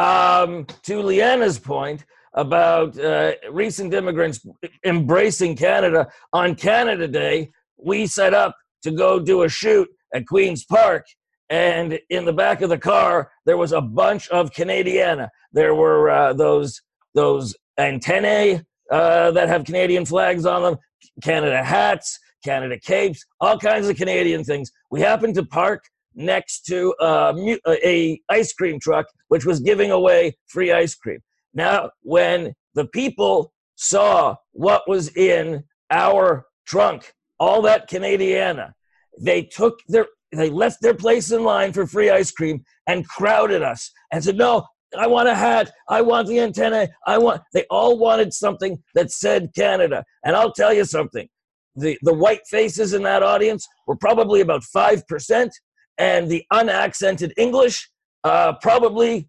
Um, to Leanna's point about uh, recent immigrants embracing Canada, on Canada Day, we set up to go do a shoot at Queen's Park. And in the back of the car, there was a bunch of Canadiana. There were uh, those those antennae uh, that have Canadian flags on them, Canada hats, Canada capes, all kinds of Canadian things. We happened to park next to uh, mu- a ice cream truck, which was giving away free ice cream. Now, when the people saw what was in our trunk, all that Canadiana, they took their they left their place in line for free ice cream and crowded us and said, no, I want a hat. I want the antenna. I want, they all wanted something that said Canada. And I'll tell you something, the, the white faces in that audience were probably about five percent, and the unaccented English, uh, probably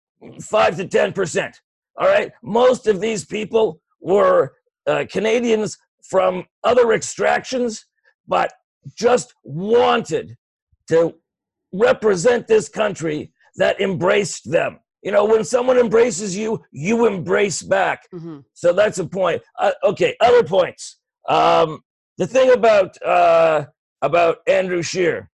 five to ten percent. All right. Most of these people were uh, Canadians from other extractions, but just wanted to represent this country that embraced them. You know, when someone embraces you, you embrace back. Mm-hmm. So that's a point. Uh, okay, other points. Um, the thing about uh, about Andrew Scheer,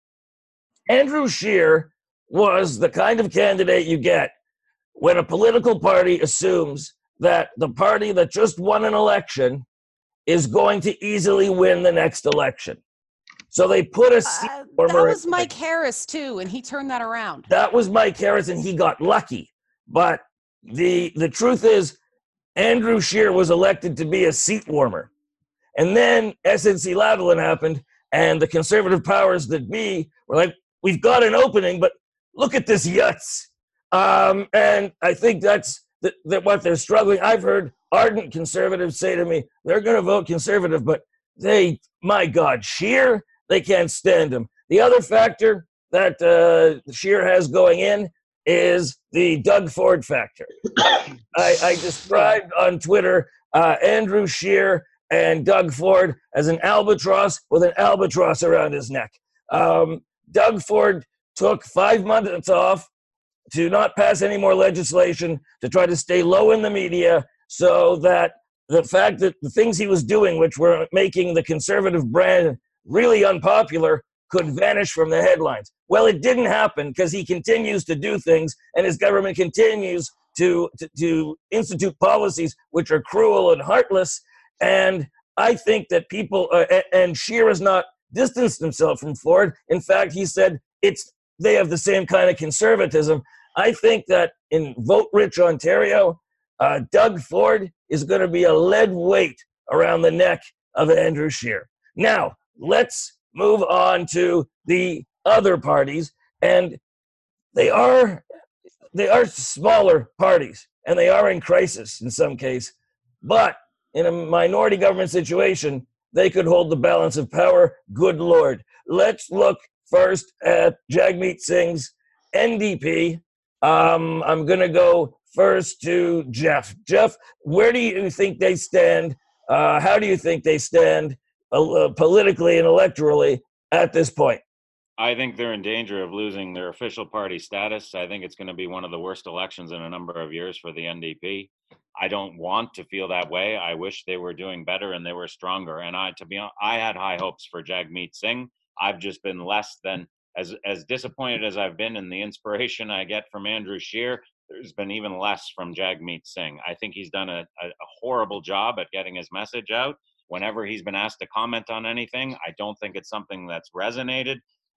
Andrew Scheer was the kind of candidate you get when a political party assumes that the party that just won an election is going to easily win the next election. So they put a seat Uh, that warmer was in- Mike Harris too, and he turned that around. That was Mike Harris, and he got lucky. But the the truth is, Andrew Scheer was elected to be a seat warmer. And then S N C Lavalin happened, and the conservative powers that be were like, we've got an opening, but look at this yutz. Um, and I think that's the, that what they're struggling. I've heard ardent conservatives say to me, they're going to vote conservative, but they, my God, Scheer, they can't stand him. The other factor that uh, Scheer has going in is the Doug Ford factor. I, I described on Twitter uh, Andrew Scheer and Doug Ford as an albatross with an albatross around his neck. Um, Doug Ford took five months off to not pass any more legislation, to try to stay low in the media, so that the fact that the things he was doing, which were making the conservative brand really unpopular, could vanish from the headlines. Well, it didn't happen because he continues to do things, and his government continues to, to, to institute policies which are cruel and heartless. And I think that people, uh, and Scheer has not distanced himself from Ford. In fact, he said it's they have the same kind of conservatism. I think that in vote-rich Ontario, uh, Doug Ford is going to be a lead weight around the neck of Andrew Scheer. Now, let's move on to the other parties, and they are they are smaller parties, and they are in crisis in some case. But in a minority government situation, they could hold the balance of power. Good Lord. Let's look first at Jagmeet Singh's N D P. Um, I'm going to go first to Jeff. Jeff, where do you think they stand? Uh, how do you think they stand uh, politically and electorally at this point? I think they're in danger of losing their official party status. I think it's going to be one of the worst elections in a number of years for the N D P. I don't want to feel that way. I wish they were doing better and they were stronger. And I, to be honest, I had high hopes for Jagmeet Singh. I've just been less than as as disappointed as I've been in the inspiration I get from Andrew Scheer. There's been even less from Jagmeet Singh. I think he's done a, a, a horrible job at getting his message out. Whenever he's been asked to comment on anything, I don't think it's something that's resonated.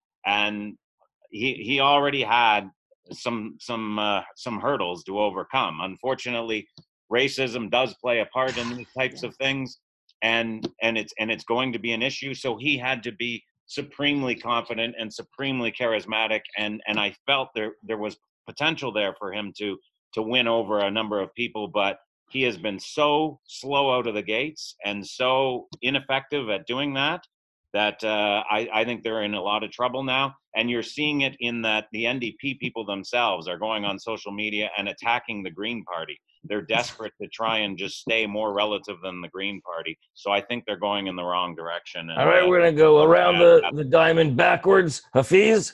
And he he already had some some uh, some hurdles to overcome. Unfortunately, racism does play a part in these types of things, and and it's and it's going to be an issue. So he had to be supremely confident and supremely charismatic, and and I felt there there was potential there for him to to win over a number of people, but he has been so slow out of the gates and so ineffective at doing that that uh, I, I think they're in a lot of trouble now. And you're seeing it in that the N D P people themselves are going on social media and attacking the Green Party. They're desperate to try and just stay more relative than the Green Party. So I think they're going in the wrong direction. And, All right, uh, we're going to go around the, the diamond backwards. Hafiz?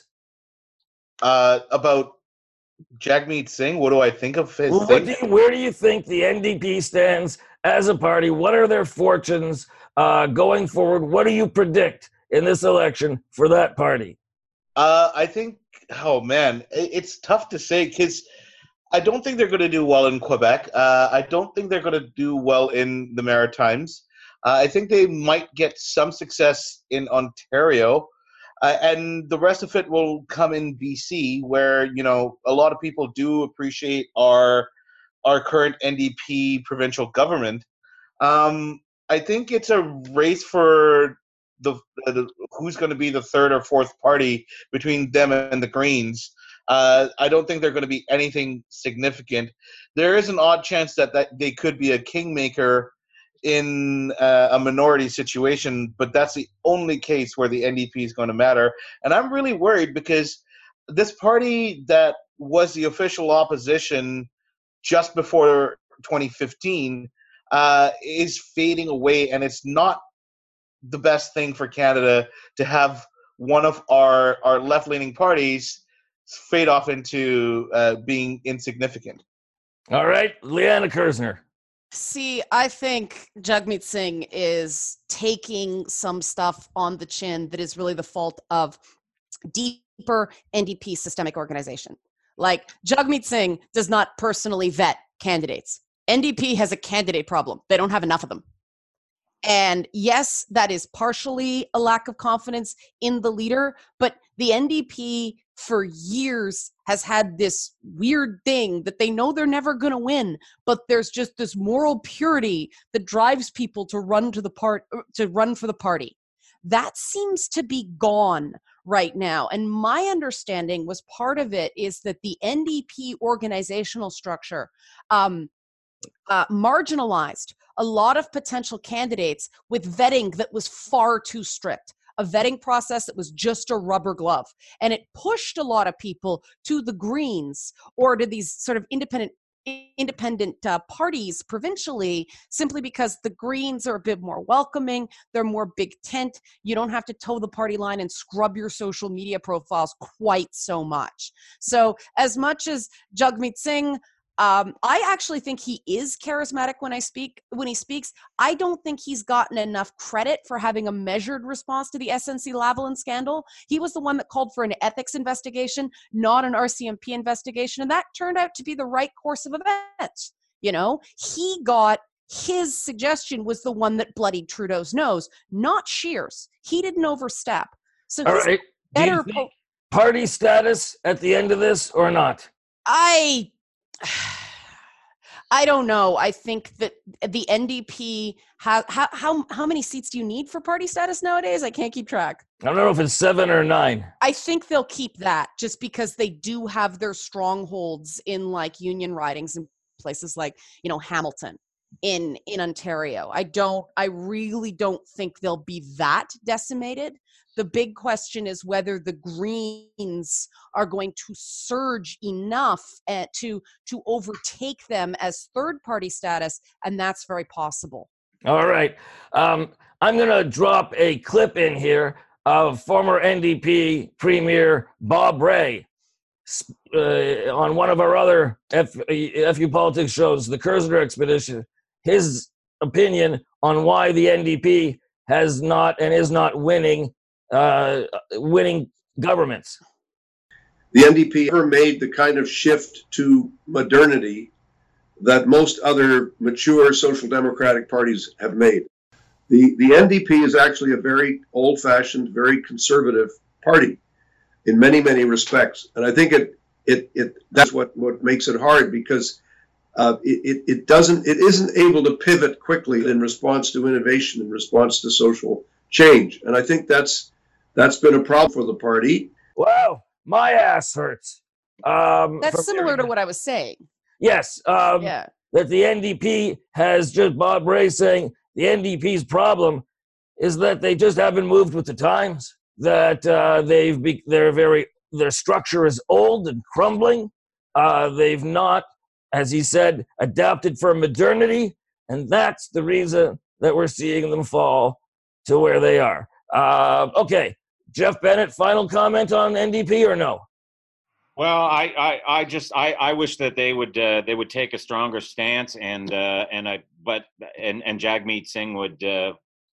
Uh, about Jagmeet Singh, what do I think of his What thing? do you, where do you think the N D P stands as a party? What are their fortunes uh, going forward? What do you predict in this election for that party? Uh, I think, oh man, it, it's tough to say because I don't think they're going to do well in Quebec. Uh, I don't think they're going to do well in the Maritimes. Uh, I think they might get some success in Ontario. Uh, and the rest of it will come in B C, where, you know, a lot of people do appreciate our our current N D P provincial government. Um, I think it's a race for the, the who's going to be the third or fourth party between them and the Greens. Uh, I don't think they're going to be anything significant. There is an odd chance that, that they could be a kingmaker in uh, a minority situation, but that's the only case where the N D P is going to matter. And I'm really worried because this party that was the official opposition just before twenty fifteen uh, is fading away, and it's not the best thing for Canada to have one of our, our left-leaning parties fade off into uh, being insignificant. All right, Leanna Kersner. See, I think Jagmeet Singh is taking some stuff on the chin that is really the fault of deeper N D P systemic organization. Like, Jagmeet Singh does not personally vet candidates. N D P has a candidate problem. They don't have enough of them. And yes, that is partially a lack of confidence in the leader, but the N D P for years has had this weird thing that they know they're never going to win, but there's just this moral purity that drives people to run to the part to run for the party. That seems to be gone right now. And my understanding was part of it is that the N D P organizational structure um, uh, marginalized a lot of potential candidates with vetting that was far too strict, a vetting process that was just a rubber glove. And it pushed a lot of people to the Greens or to these sort of independent independent uh, parties provincially, simply because the Greens are a bit more welcoming. They're more big tent. You don't have to toe the party line and scrub your social media profiles quite so much. So as much as Jagmeet Singh, Um, I actually think he is charismatic when I speak, when he speaks. I don't think he's gotten enough credit for having a measured response to the S N C Lavalin scandal. He was the one that called for an ethics investigation, not an R C M P investigation. And that turned out to be the right course of events. You know, he got, his suggestion was the one that bloodied Trudeau's nose, not Scheer's. He didn't overstep. So All he's right. Do better. you think party status at the end of this or not? I I don't know. I think that the N D P has how how how many seats do you need for party status nowadays? I can't keep track. I don't know if it's seven or nine. I think they'll keep that just because they do have their strongholds in like union ridings in places like, you know, Hamilton in in Ontario. I don't I really don't think they'll be that decimated. The big question is whether the Greens are going to surge enough uh, to to overtake them as third party status, and that's very possible. All right. Um, I'm going to drop a clip in here of former N D P Premier Bob Rae uh, on one of our other F- FU Politics shows, the Kerzner Expedition, his opinion on why the N D P has not and is not winning uh, winning governments. The N D P never made the kind of shift to modernity that most other mature social democratic parties have made. The, the N D P is actually a very old-fashioned, very conservative party in many, many respects. And I think it it, it that's what, what makes it hard, because uh, it, it doesn't it isn't able to pivot quickly in response to innovation, in response to social change. And I think that's that's been a problem for the party. Wow, my ass hurts. Um, That's similar to what I was saying. Yes. Um, Yeah. That the N D P has just Bob Rae saying the N D P's problem is that they just haven't moved with the times. That uh, they've be, they're very their structure is old and crumbling. Uh, they've not, as he said, adapted for modernity, and that's the reason that we're seeing them fall to where they are. Uh, okay, Jeff Bennett, final comment on N D P or no? Well, I, I, I just I, I wish that they would uh, they would take a stronger stance, and uh, and I but and and Jagmeet Singh would uh,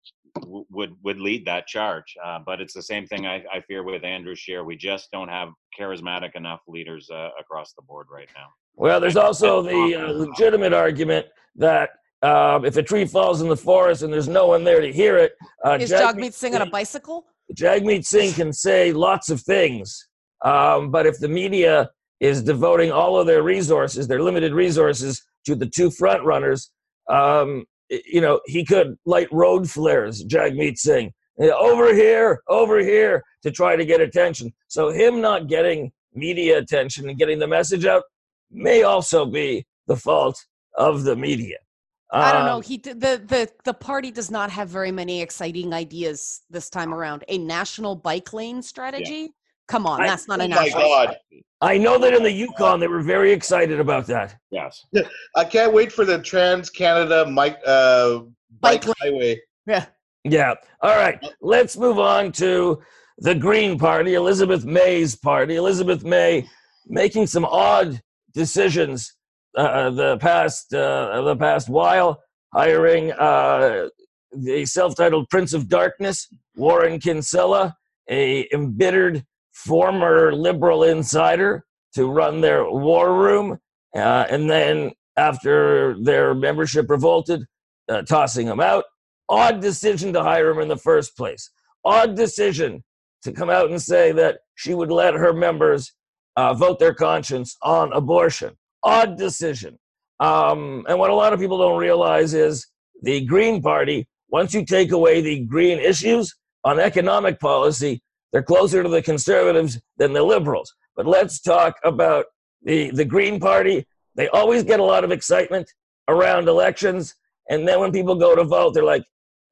w- would would lead that charge. Uh, but it's the same thing I, I fear with Andrew Scheer. We just don't have charismatic enough leaders uh, across the board right now. Well, there's also the uh, legitimate argument that uh, if a tree falls in the forest and there's no one there to hear it, uh, Is Jagmeet Jagmeet Singh on a bicycle? Jagmeet Singh can say lots of things, um, but if the media is devoting all of their resources, their limited resources, to the two front runners, um, you know, he could light road flares, Jagmeet Singh, over here, over here, to try to get attention. So him not getting media attention and getting the message out may also be the fault of the media. I don't know. Um, He the the the party does not have very many exciting ideas this time around. A national bike lane strategy? Come on, I- that's not oh a my national God. strategy. I know that in the Yukon they were very excited about that. Yes. I can't wait for the Trans Canada Mike uh, bike Bike highway. Yeah. Yeah. All right. Let's move on to the Green Party, Elizabeth May's party. Elizabeth May making some odd decisions uh, the past uh, the past while, hiring uh, the self-titled Prince of Darkness, Warren Kinsella, a embittered former liberal insider, to run their war room, uh, and then after their membership revolted, uh, tossing him out. Odd decision to hire him in the first place. Odd decision to come out and say that she would let her members uh, vote their conscience on abortion. Odd decision. Um, and what a lot of people don't realize is the Green Party, once you take away the green issues on economic policy, they're closer to the conservatives than the liberals. But let's talk about the, the Green Party. They always get a lot of excitement around elections. And then when people go to vote, they're like,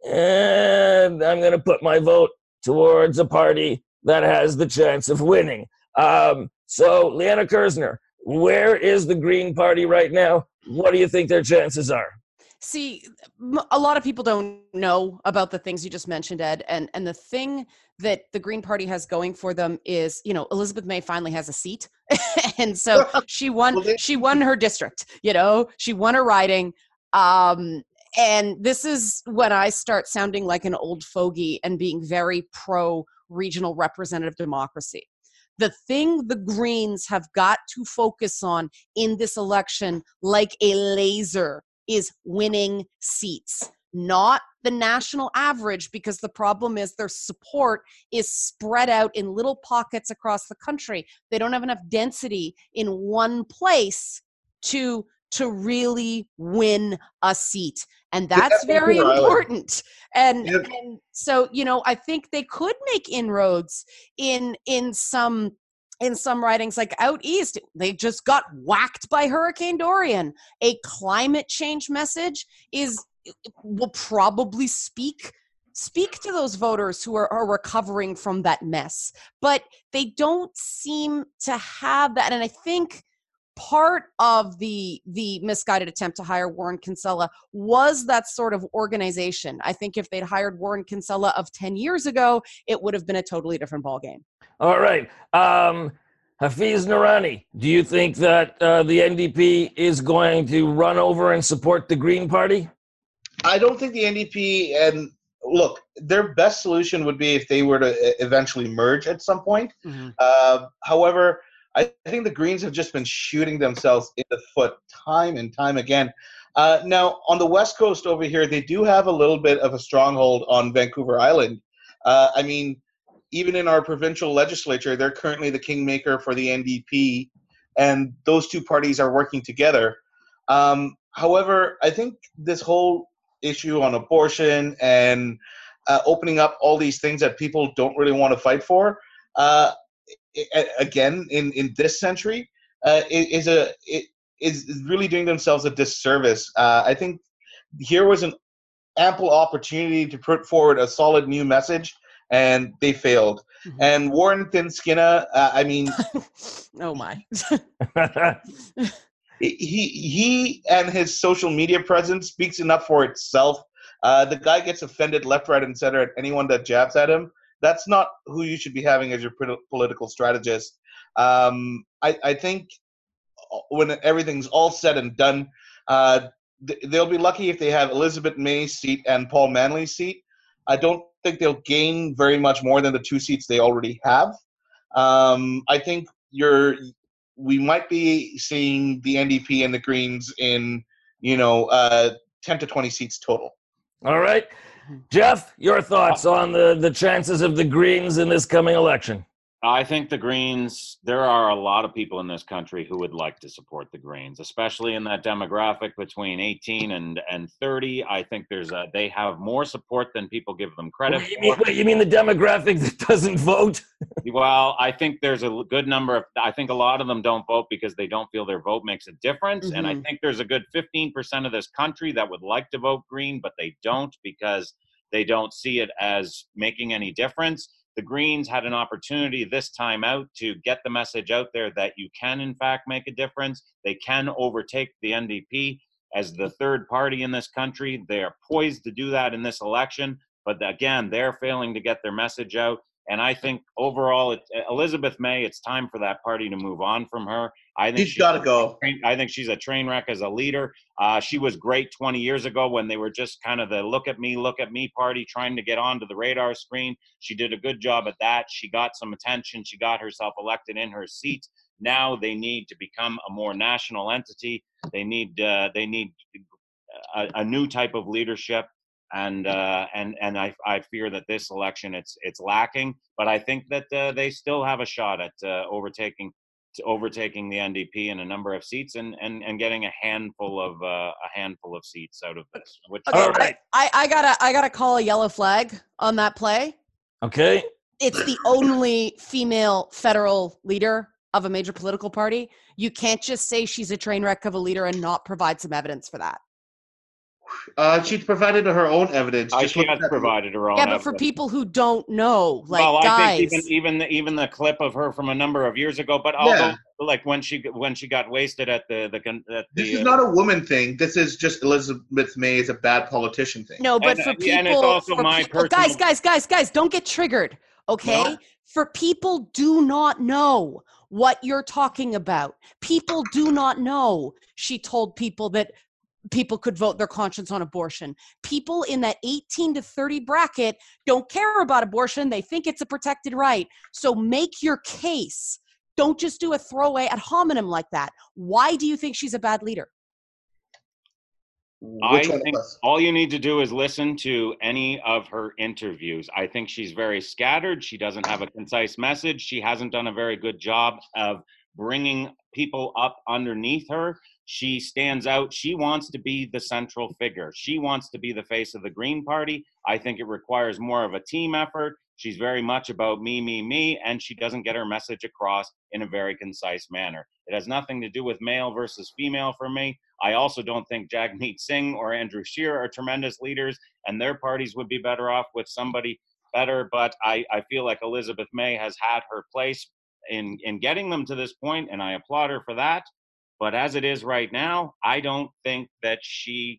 eh, I'm going to put my vote towards a party that has the chance of winning. Um, so, Liana Kersner, where is the Green Party right now? What do you think their chances are? See, a lot of people don't know about the things you just mentioned, Ed. And, and the thing that the Green Party has going for them is, you know, Elizabeth May finally has a seat. And so she won, well, they- she won her district, you know, she won her riding. Um, and this is when I start sounding like an old fogey and being very pro regional representative democracy. The thing the Greens have got to focus on in this election, like a laser, is winning seats, not the national average, because the problem is their support is spread out in little pockets across the country. They don't have enough density in one place to to really win a seat. And that's very important. And, yep. and so, you know, I think they could make inroads in in some in some ridings, like out east. They just got whacked by Hurricane Dorian. A climate change message is will probably speak speak to those voters who are, are recovering from that mess. But they don't seem to have that. And I think part of the the misguided attempt to hire Warren Kinsella was that sort of organization. I think if they'd hired Warren Kinsella of ten years ago, it would have been a totally different ballgame. All right. Um, Hafiz Noorani, do you think that uh, the N D P is going to run over and support the Green Party? I don't think the N D P, and look, their best solution would be if they were to eventually merge at some point. Mm-hmm. Uh, however, I think the Greens have just been shooting themselves in the foot time and time again. Uh, now, on the West Coast over here, they do have a little bit of a stronghold on Vancouver Island. Uh, I mean, even in our provincial legislature, they're currently the kingmaker for the N D P, and those two parties are working together. Um, however, I think this whole issue on abortion and uh, opening up all these things that people don't really want to fight for, uh, again in, in this century, uh, is a it is really doing themselves a disservice. Uh, I think here was an ample opportunity to put forward a solid new message, and they failed. Mm-hmm. And Warren Thin Skinner, uh, I mean, oh my, he he and his social media presence speaks enough for itself. Uh, the guy gets offended left, right, and center at anyone that jabs at him. That's not who you should be having as your political strategist. Um, I, I think when everything's all said and done, uh, th- they'll be lucky if they have Elizabeth May's seat and Paul Manley's seat. I don't think they'll gain very much more than the two seats they already have. Um, I think you're, we might be seeing the N D P and the Greens in, you know, uh, ten to twenty seats total. All right. Jeff, your thoughts on the, the chances of the Greens in this coming election? I think the Greens, there are a lot of people in this country who would like to support the Greens, especially in that demographic between eighteen and, and thirty. I think there's a, they have more support than people give them credit wait, you mean, for. Wait, you mean the demographic that doesn't vote? Well, I think there's a good number of, I think a lot of them don't vote because they don't feel their vote makes a difference. Mm-hmm. And I think there's a good fifteen percent of this country that would like to vote Green, but they don't because they don't see it as making any difference. The Greens had an opportunity this time out to get the message out there that you can, in fact, make a difference. They can overtake the N D P as the third party in this country. They are poised to do that in this election. But again, they're failing to get their message out. And I think overall, it, Elizabeth May, it's time for that party to move on from her. I think She's got to go. I think she's a train wreck as a leader. Uh, she was great twenty years ago when they were just kind of the look at me, look at me party trying to get onto the radar screen. She did a good job at that. She got some attention. She got herself elected in her seat. Now they need to become a more national entity. They need uh, they need a, a new type of leadership. And uh, and and I I fear that this election it's it's lacking, but I think that uh, they still have a shot at uh, overtaking to overtaking the N D P in a number of seats and and, and getting a handful of uh, a handful of seats out of this. Which Okay, All right. I, I, I gotta I gotta call a yellow flag on that play. Okay. It's the only female federal leader of a major political party. You can't just say she's a train wreck of a leader and not provide some evidence for that. Uh, she provided her own evidence. I, Just she look has at- provided her own. Yeah, but for evidence. people who don't know, like well, I guys, think even even the, even the clip of her from a number of years ago. But although, Yeah. like when she when she got wasted at the the, con- at the This is uh, not a woman thing. This is just Elizabeth May is a bad politician thing. no, but And, for uh, people, yeah, and it's also for my people personal- guys, guys, guys, guys, don't get triggered, okay? No. For people do not know what you're talking about. People do not know. She told people that people could vote their conscience on abortion. People in that eighteen to thirty bracket don't care about abortion. They think it's a protected right. So make your case. Don't just do a throwaway ad hominem like that. Why do you think she's a bad leader? I Which one think of us? all you need to do is listen to any of her interviews. I think she's very scattered. She doesn't have a concise message. She hasn't done a very good job of bringing people up underneath her. She stands out. She wants to be the central figure. She wants to be the face of the Green Party. I think it requires more of a team effort. She's very much about me, me, me, and she doesn't get her message across in a very concise manner. It has nothing to do with male versus female for me. I also don't think Jagmeet Singh or Andrew Scheer are tremendous leaders, and their parties would be better off with somebody better. But I, I feel like Elizabeth May has had her place in, in getting them to this point, and I applaud her for that. But as it is right now, I don't think that she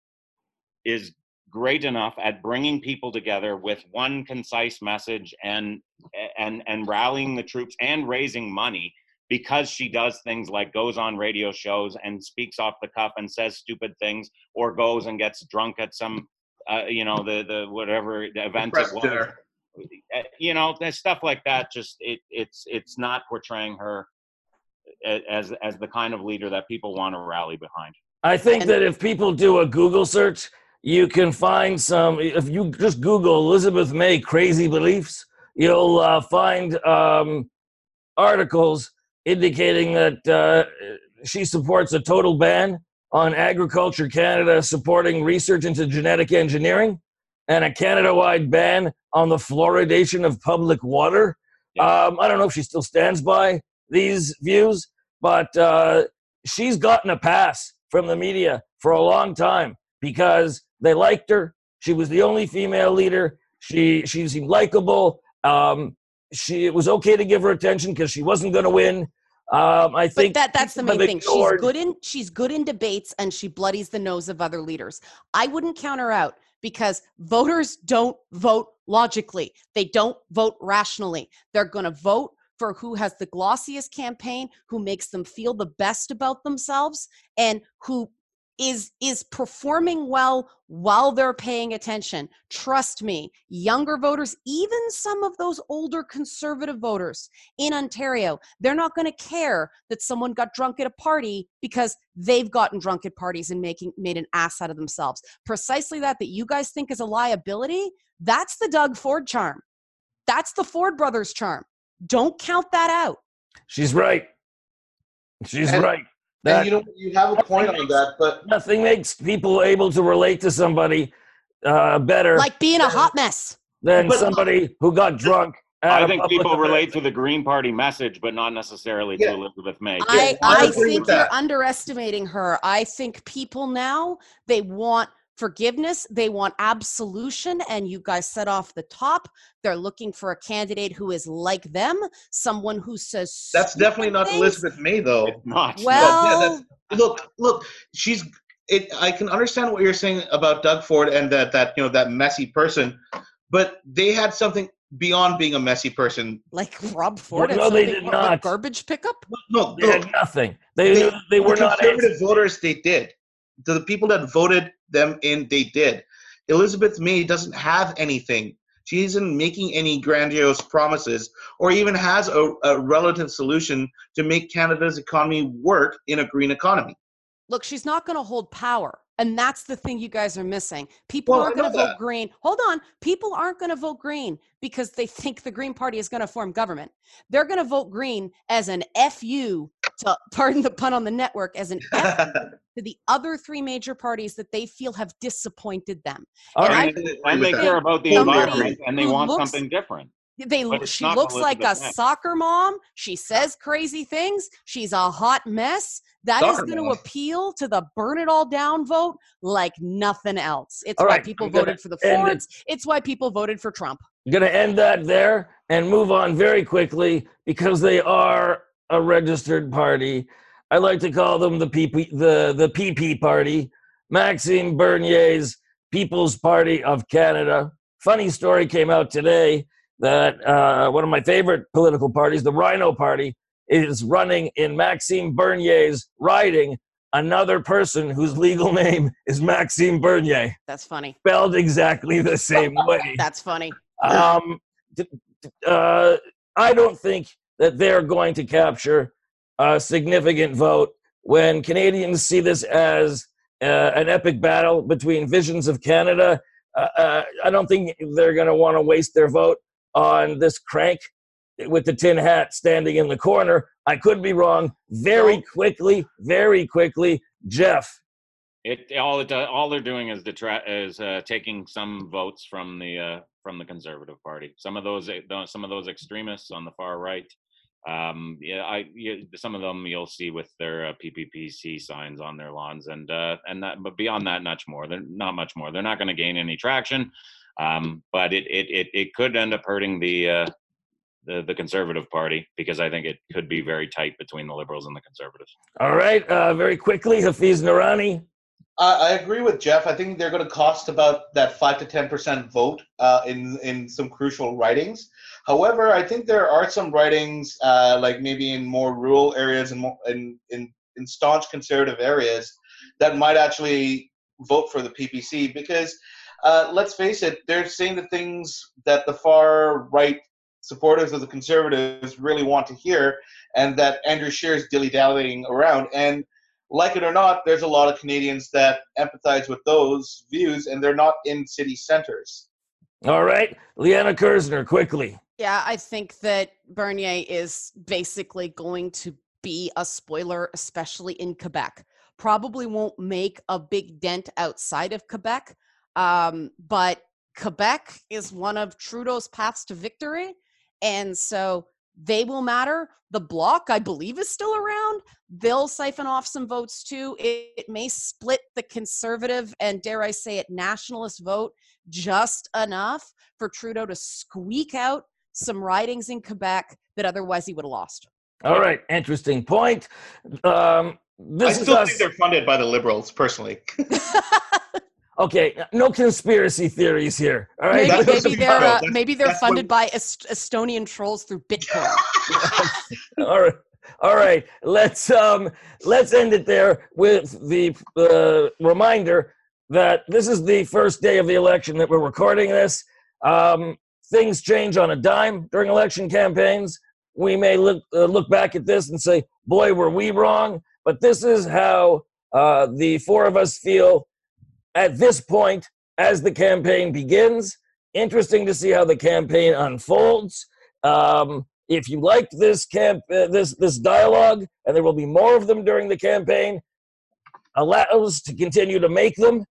is great enough at bringing people together with one concise message and and and rallying the troops and raising money, because she does things like goes on radio shows and speaks off the cuff and says stupid things, or goes and gets drunk at some uh, you know the the whatever the event Press it was. dinner. You know, there's stuff like that. Just it it's it's not portraying her as as the kind of leader that people want to rally behind. I think that if people do a Google search, you can find some. If you just Google Elizabeth May crazy beliefs, you'll uh, find um, articles indicating that uh, she supports a total ban on Agriculture Canada supporting research into genetic engineering, and a Canada-wide ban on the fluoridation of public water. Yeah. Um, I don't know if she still stands by these views, but uh, she's gotten a pass from the media for a long time because they liked her. She was the only female leader. She she seemed likable. Um, she it was okay to give her attention because she wasn't going to win. Um, I But think that that's the people main have thing. She's ignored- good in she's good in debates, and she bloodies the nose of other leaders. I wouldn't count her out because voters don't vote logically. They don't vote rationally. They're going to vote for who has the glossiest campaign, who makes them feel the best about themselves, and who is is performing well while they're paying attention. Trust me, younger voters, even some of those older conservative voters in Ontario, they're not going to care that someone got drunk at a party because they've gotten drunk at parties and making made an ass out of themselves. Precisely that that you guys think is a liability, that's the Doug Ford charm. That's the Ford brothers charm. Don't count that out. She's right. She's And- right. And That you know, you have a point on that, but nothing makes people able to relate to somebody uh, better Like being a hot mess. than But- somebody who got drunk. at I a think public people event. relate to the Green Party message, but not necessarily Yeah. to Elizabeth May. I, I I agree think with you're that. underestimating her. I think people now, they want forgiveness, they want absolution, and you guys set off the top. They're looking for a candidate who is like them, someone who says that's stupid definitely not things. Elizabeth May, though. It's not. Well, Yeah, that's, look, look, she's. It. I can understand what you're saying about Doug Ford and that that you know that messy person, but they had something. beyond being a messy person. Like Rob Ford Well, had no, they something did with not. garbage pickup? No, They no, had nothing. They, they, knew they were the not. conservative voters, they did. The people that voted them in, they did. Elizabeth May doesn't have anything. She isn't making any grandiose promises or even has a, a relative solution to make Canada's economy work in a green economy. Look, she's not going to hold power. And that's the thing you guys are missing. People Well, aren't I going to know vote that. green. Hold on. People aren't going to vote green because they think the Green Party is going to form government. They're going to vote green as an F U to, pardon the pun on the network, as an F U to the other three major parties that they feel have disappointed them. All And right. I And, really and they think care about the Totally somebody environment, and they who want looks- something different. They But it's she not looks like a Elizabeth May. soccer mom. She says crazy things. She's a hot mess. That is Soccer going to mom. appeal to the burn it all down vote like nothing else. It's All why right, people I'm gonna voted for the end it. Fords. It's why people voted for Trump. I'm going to end that there and move on very quickly because they are a registered party. I like to call them the P P, the, the P P party, Maxime Bernier's People's Party of Canada. Funny story came out today that uh, one of my favorite political parties, the Rhino Party, is running in Maxime Bernier's riding another person whose legal name is Maxime Bernier, That's funny. spelled exactly the same way. That's funny. Um, d- d- uh, I don't think that they're going to capture a significant vote when Canadians see this as uh, an epic battle between visions of Canada. Uh, uh, I don't think they're going to want to waste their vote on this crank with the tin hat standing in the corner. I could be wrong. Very quickly, very quickly, Jeff. It all it does, all they're doing is detract is uh, taking some votes from the uh, from the Conservative Party. Some of those some of those extremists on the far right. Um, yeah, I you, some of them you'll see with their uh, P P P C signs on their lawns, and uh, and that. But beyond that, much more. They're not much more. They're not going to gain any traction. Um, but it, it it it could end up hurting the. Uh, The, the Conservative Party, because I think it could be very tight between the Liberals and the Conservatives. All right, uh, very quickly, Hafiz Noorani. I, I agree with Jeff. I think they're going to cost about that five to ten percent vote uh, in in some crucial ridings. However, I think there are some ridings, uh, like maybe in more rural areas and more, in, in in staunch conservative areas, that might actually vote for the P P C because uh, let's face it, they're saying the things that the far right supporters of the Conservatives really want to hear, and that Andrew Scheer is dilly-dallying around. And like it or not, there's a lot of Canadians that empathize with those views, and they're not in city centers. All right, Leanna Kersner, quickly. Yeah, I think that Bernier is basically going to be a spoiler, especially in Quebec. Probably won't make a big dent outside of Quebec, um, but Quebec is one of Trudeau's paths to victory. And so they will matter. The Bloc, I believe, is still around. They'll siphon off some votes too. It, it may split the Conservative and, dare I say it, nationalist vote just enough for Trudeau to squeak out some ridings in Quebec that otherwise he would have lost. All right, interesting point. Um, this I is still us. think they're funded by the Liberals, personally. Okay, no conspiracy theories here. All right, Maybe, That's maybe what- they're uh, that's- maybe they're that's funded what- by Est- Estonian trolls through Bitcoin. all right, all right. Let's um, let's end it there with the uh, reminder that this is the first day of the election that we're recording this. Um, things change on a dime during election campaigns. We may look uh, look back at this and say, "Boy, were we wrong." But this is how uh, the four of us feel at this point as the campaign begins. Interesting to see how the campaign unfolds. Um, if you liked this camp, uh, this this dialogue, and there will be more of them during the campaign, allow us to continue to make them.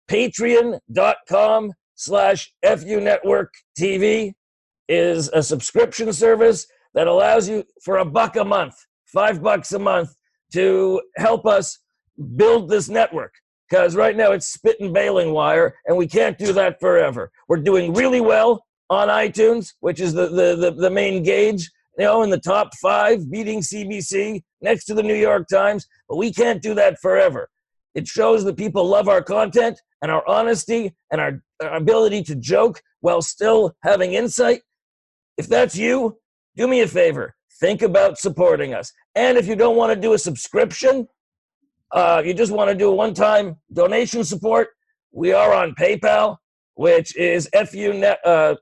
Patreon.com slash FU Network TV is a subscription service that allows you for a buck a month, five bucks a month, to help us build this network. Because right now it's spit and baling wire, and we can't do that forever. We're doing really well on iTunes, which is the, the, the, the main gauge, you know, in the top five, beating C B C, next to the New York Times, but we can't do that forever. It shows that people love our content and our honesty and our, our ability to joke while still having insight. if that's you, do me a favor. Think about supporting us. And if you don't want to do a subscription, uh, you just want to do a one-time donation support, we are on PayPal, which is FU net, uh,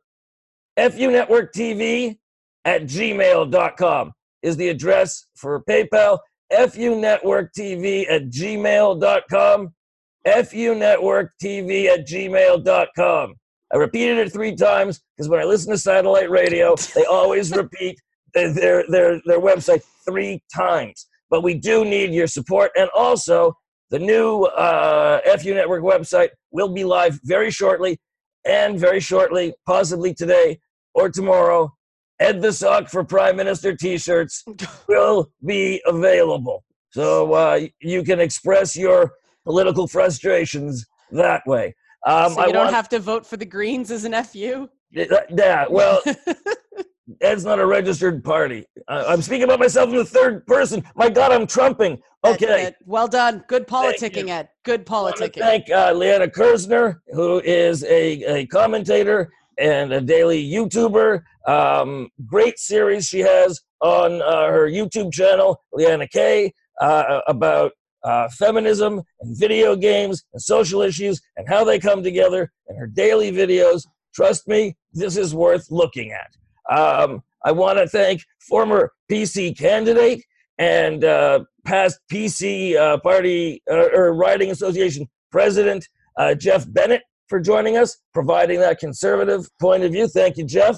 FU Network T V at gmail dot com is the address for PayPal. F U Network T V at gmail dot com. F U Network T V at gmail dot com. I repeated it three times because when I listen to satellite radio, they always repeat their, their, their website three times. But we do need your support. And also, the new uh, F U Network website will be live very shortly, and very shortly, possibly today or tomorrow, Ed the Sock for Prime Minister t-shirts will be available. So uh, you can express your political frustrations that way. Um, so you I don't want, have to vote for the Greens as an F U? Yeah, well, Ed's not a registered party. I, I'm speaking about myself in the third person. My God, I'm trumping. Okay. Ed, Ed, well done. Good politicking, Ed. Good politicking. Thank uh, Leanna Kersner, who is a, a commentator and a daily YouTuber. Um, great series she has on uh, her YouTube channel, Leanna K, uh, about uh, feminism and video games and social issues and how they come together, and her daily videos. Trust me, this is worth looking at. Um, I want to thank former P C candidate and uh, past P C uh, party uh, or riding association president uh, Jeff Bennett for joining us, providing that conservative point of view. Thank you, Jeff.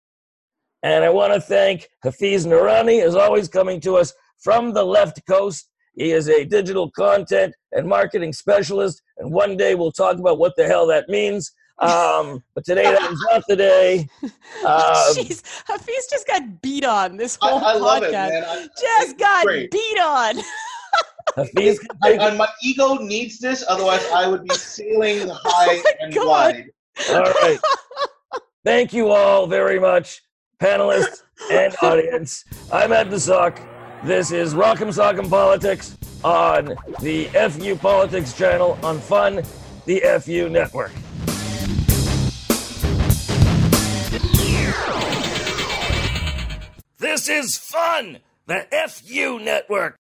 And I want to thank Hafiz Noorani, as always, coming to us from the left coast. He is a digital content and marketing specialist, and one day we'll talk about what the hell that means. Um, but today that is not the day. Um, Jeez, Hafiz just got beat on this whole I, I podcast. love it, man. I, just got great. beat on. Hafiz can I, take I, my ego needs this, otherwise I would be sailing high Oh and God. wide. All right. Thank you all very much, panelists and audience. I'm Ed the Sock. This is Rock'em Sock'em Politics on the F U Politics channel on Fun, the F U Network. This is Fun, the F U Network.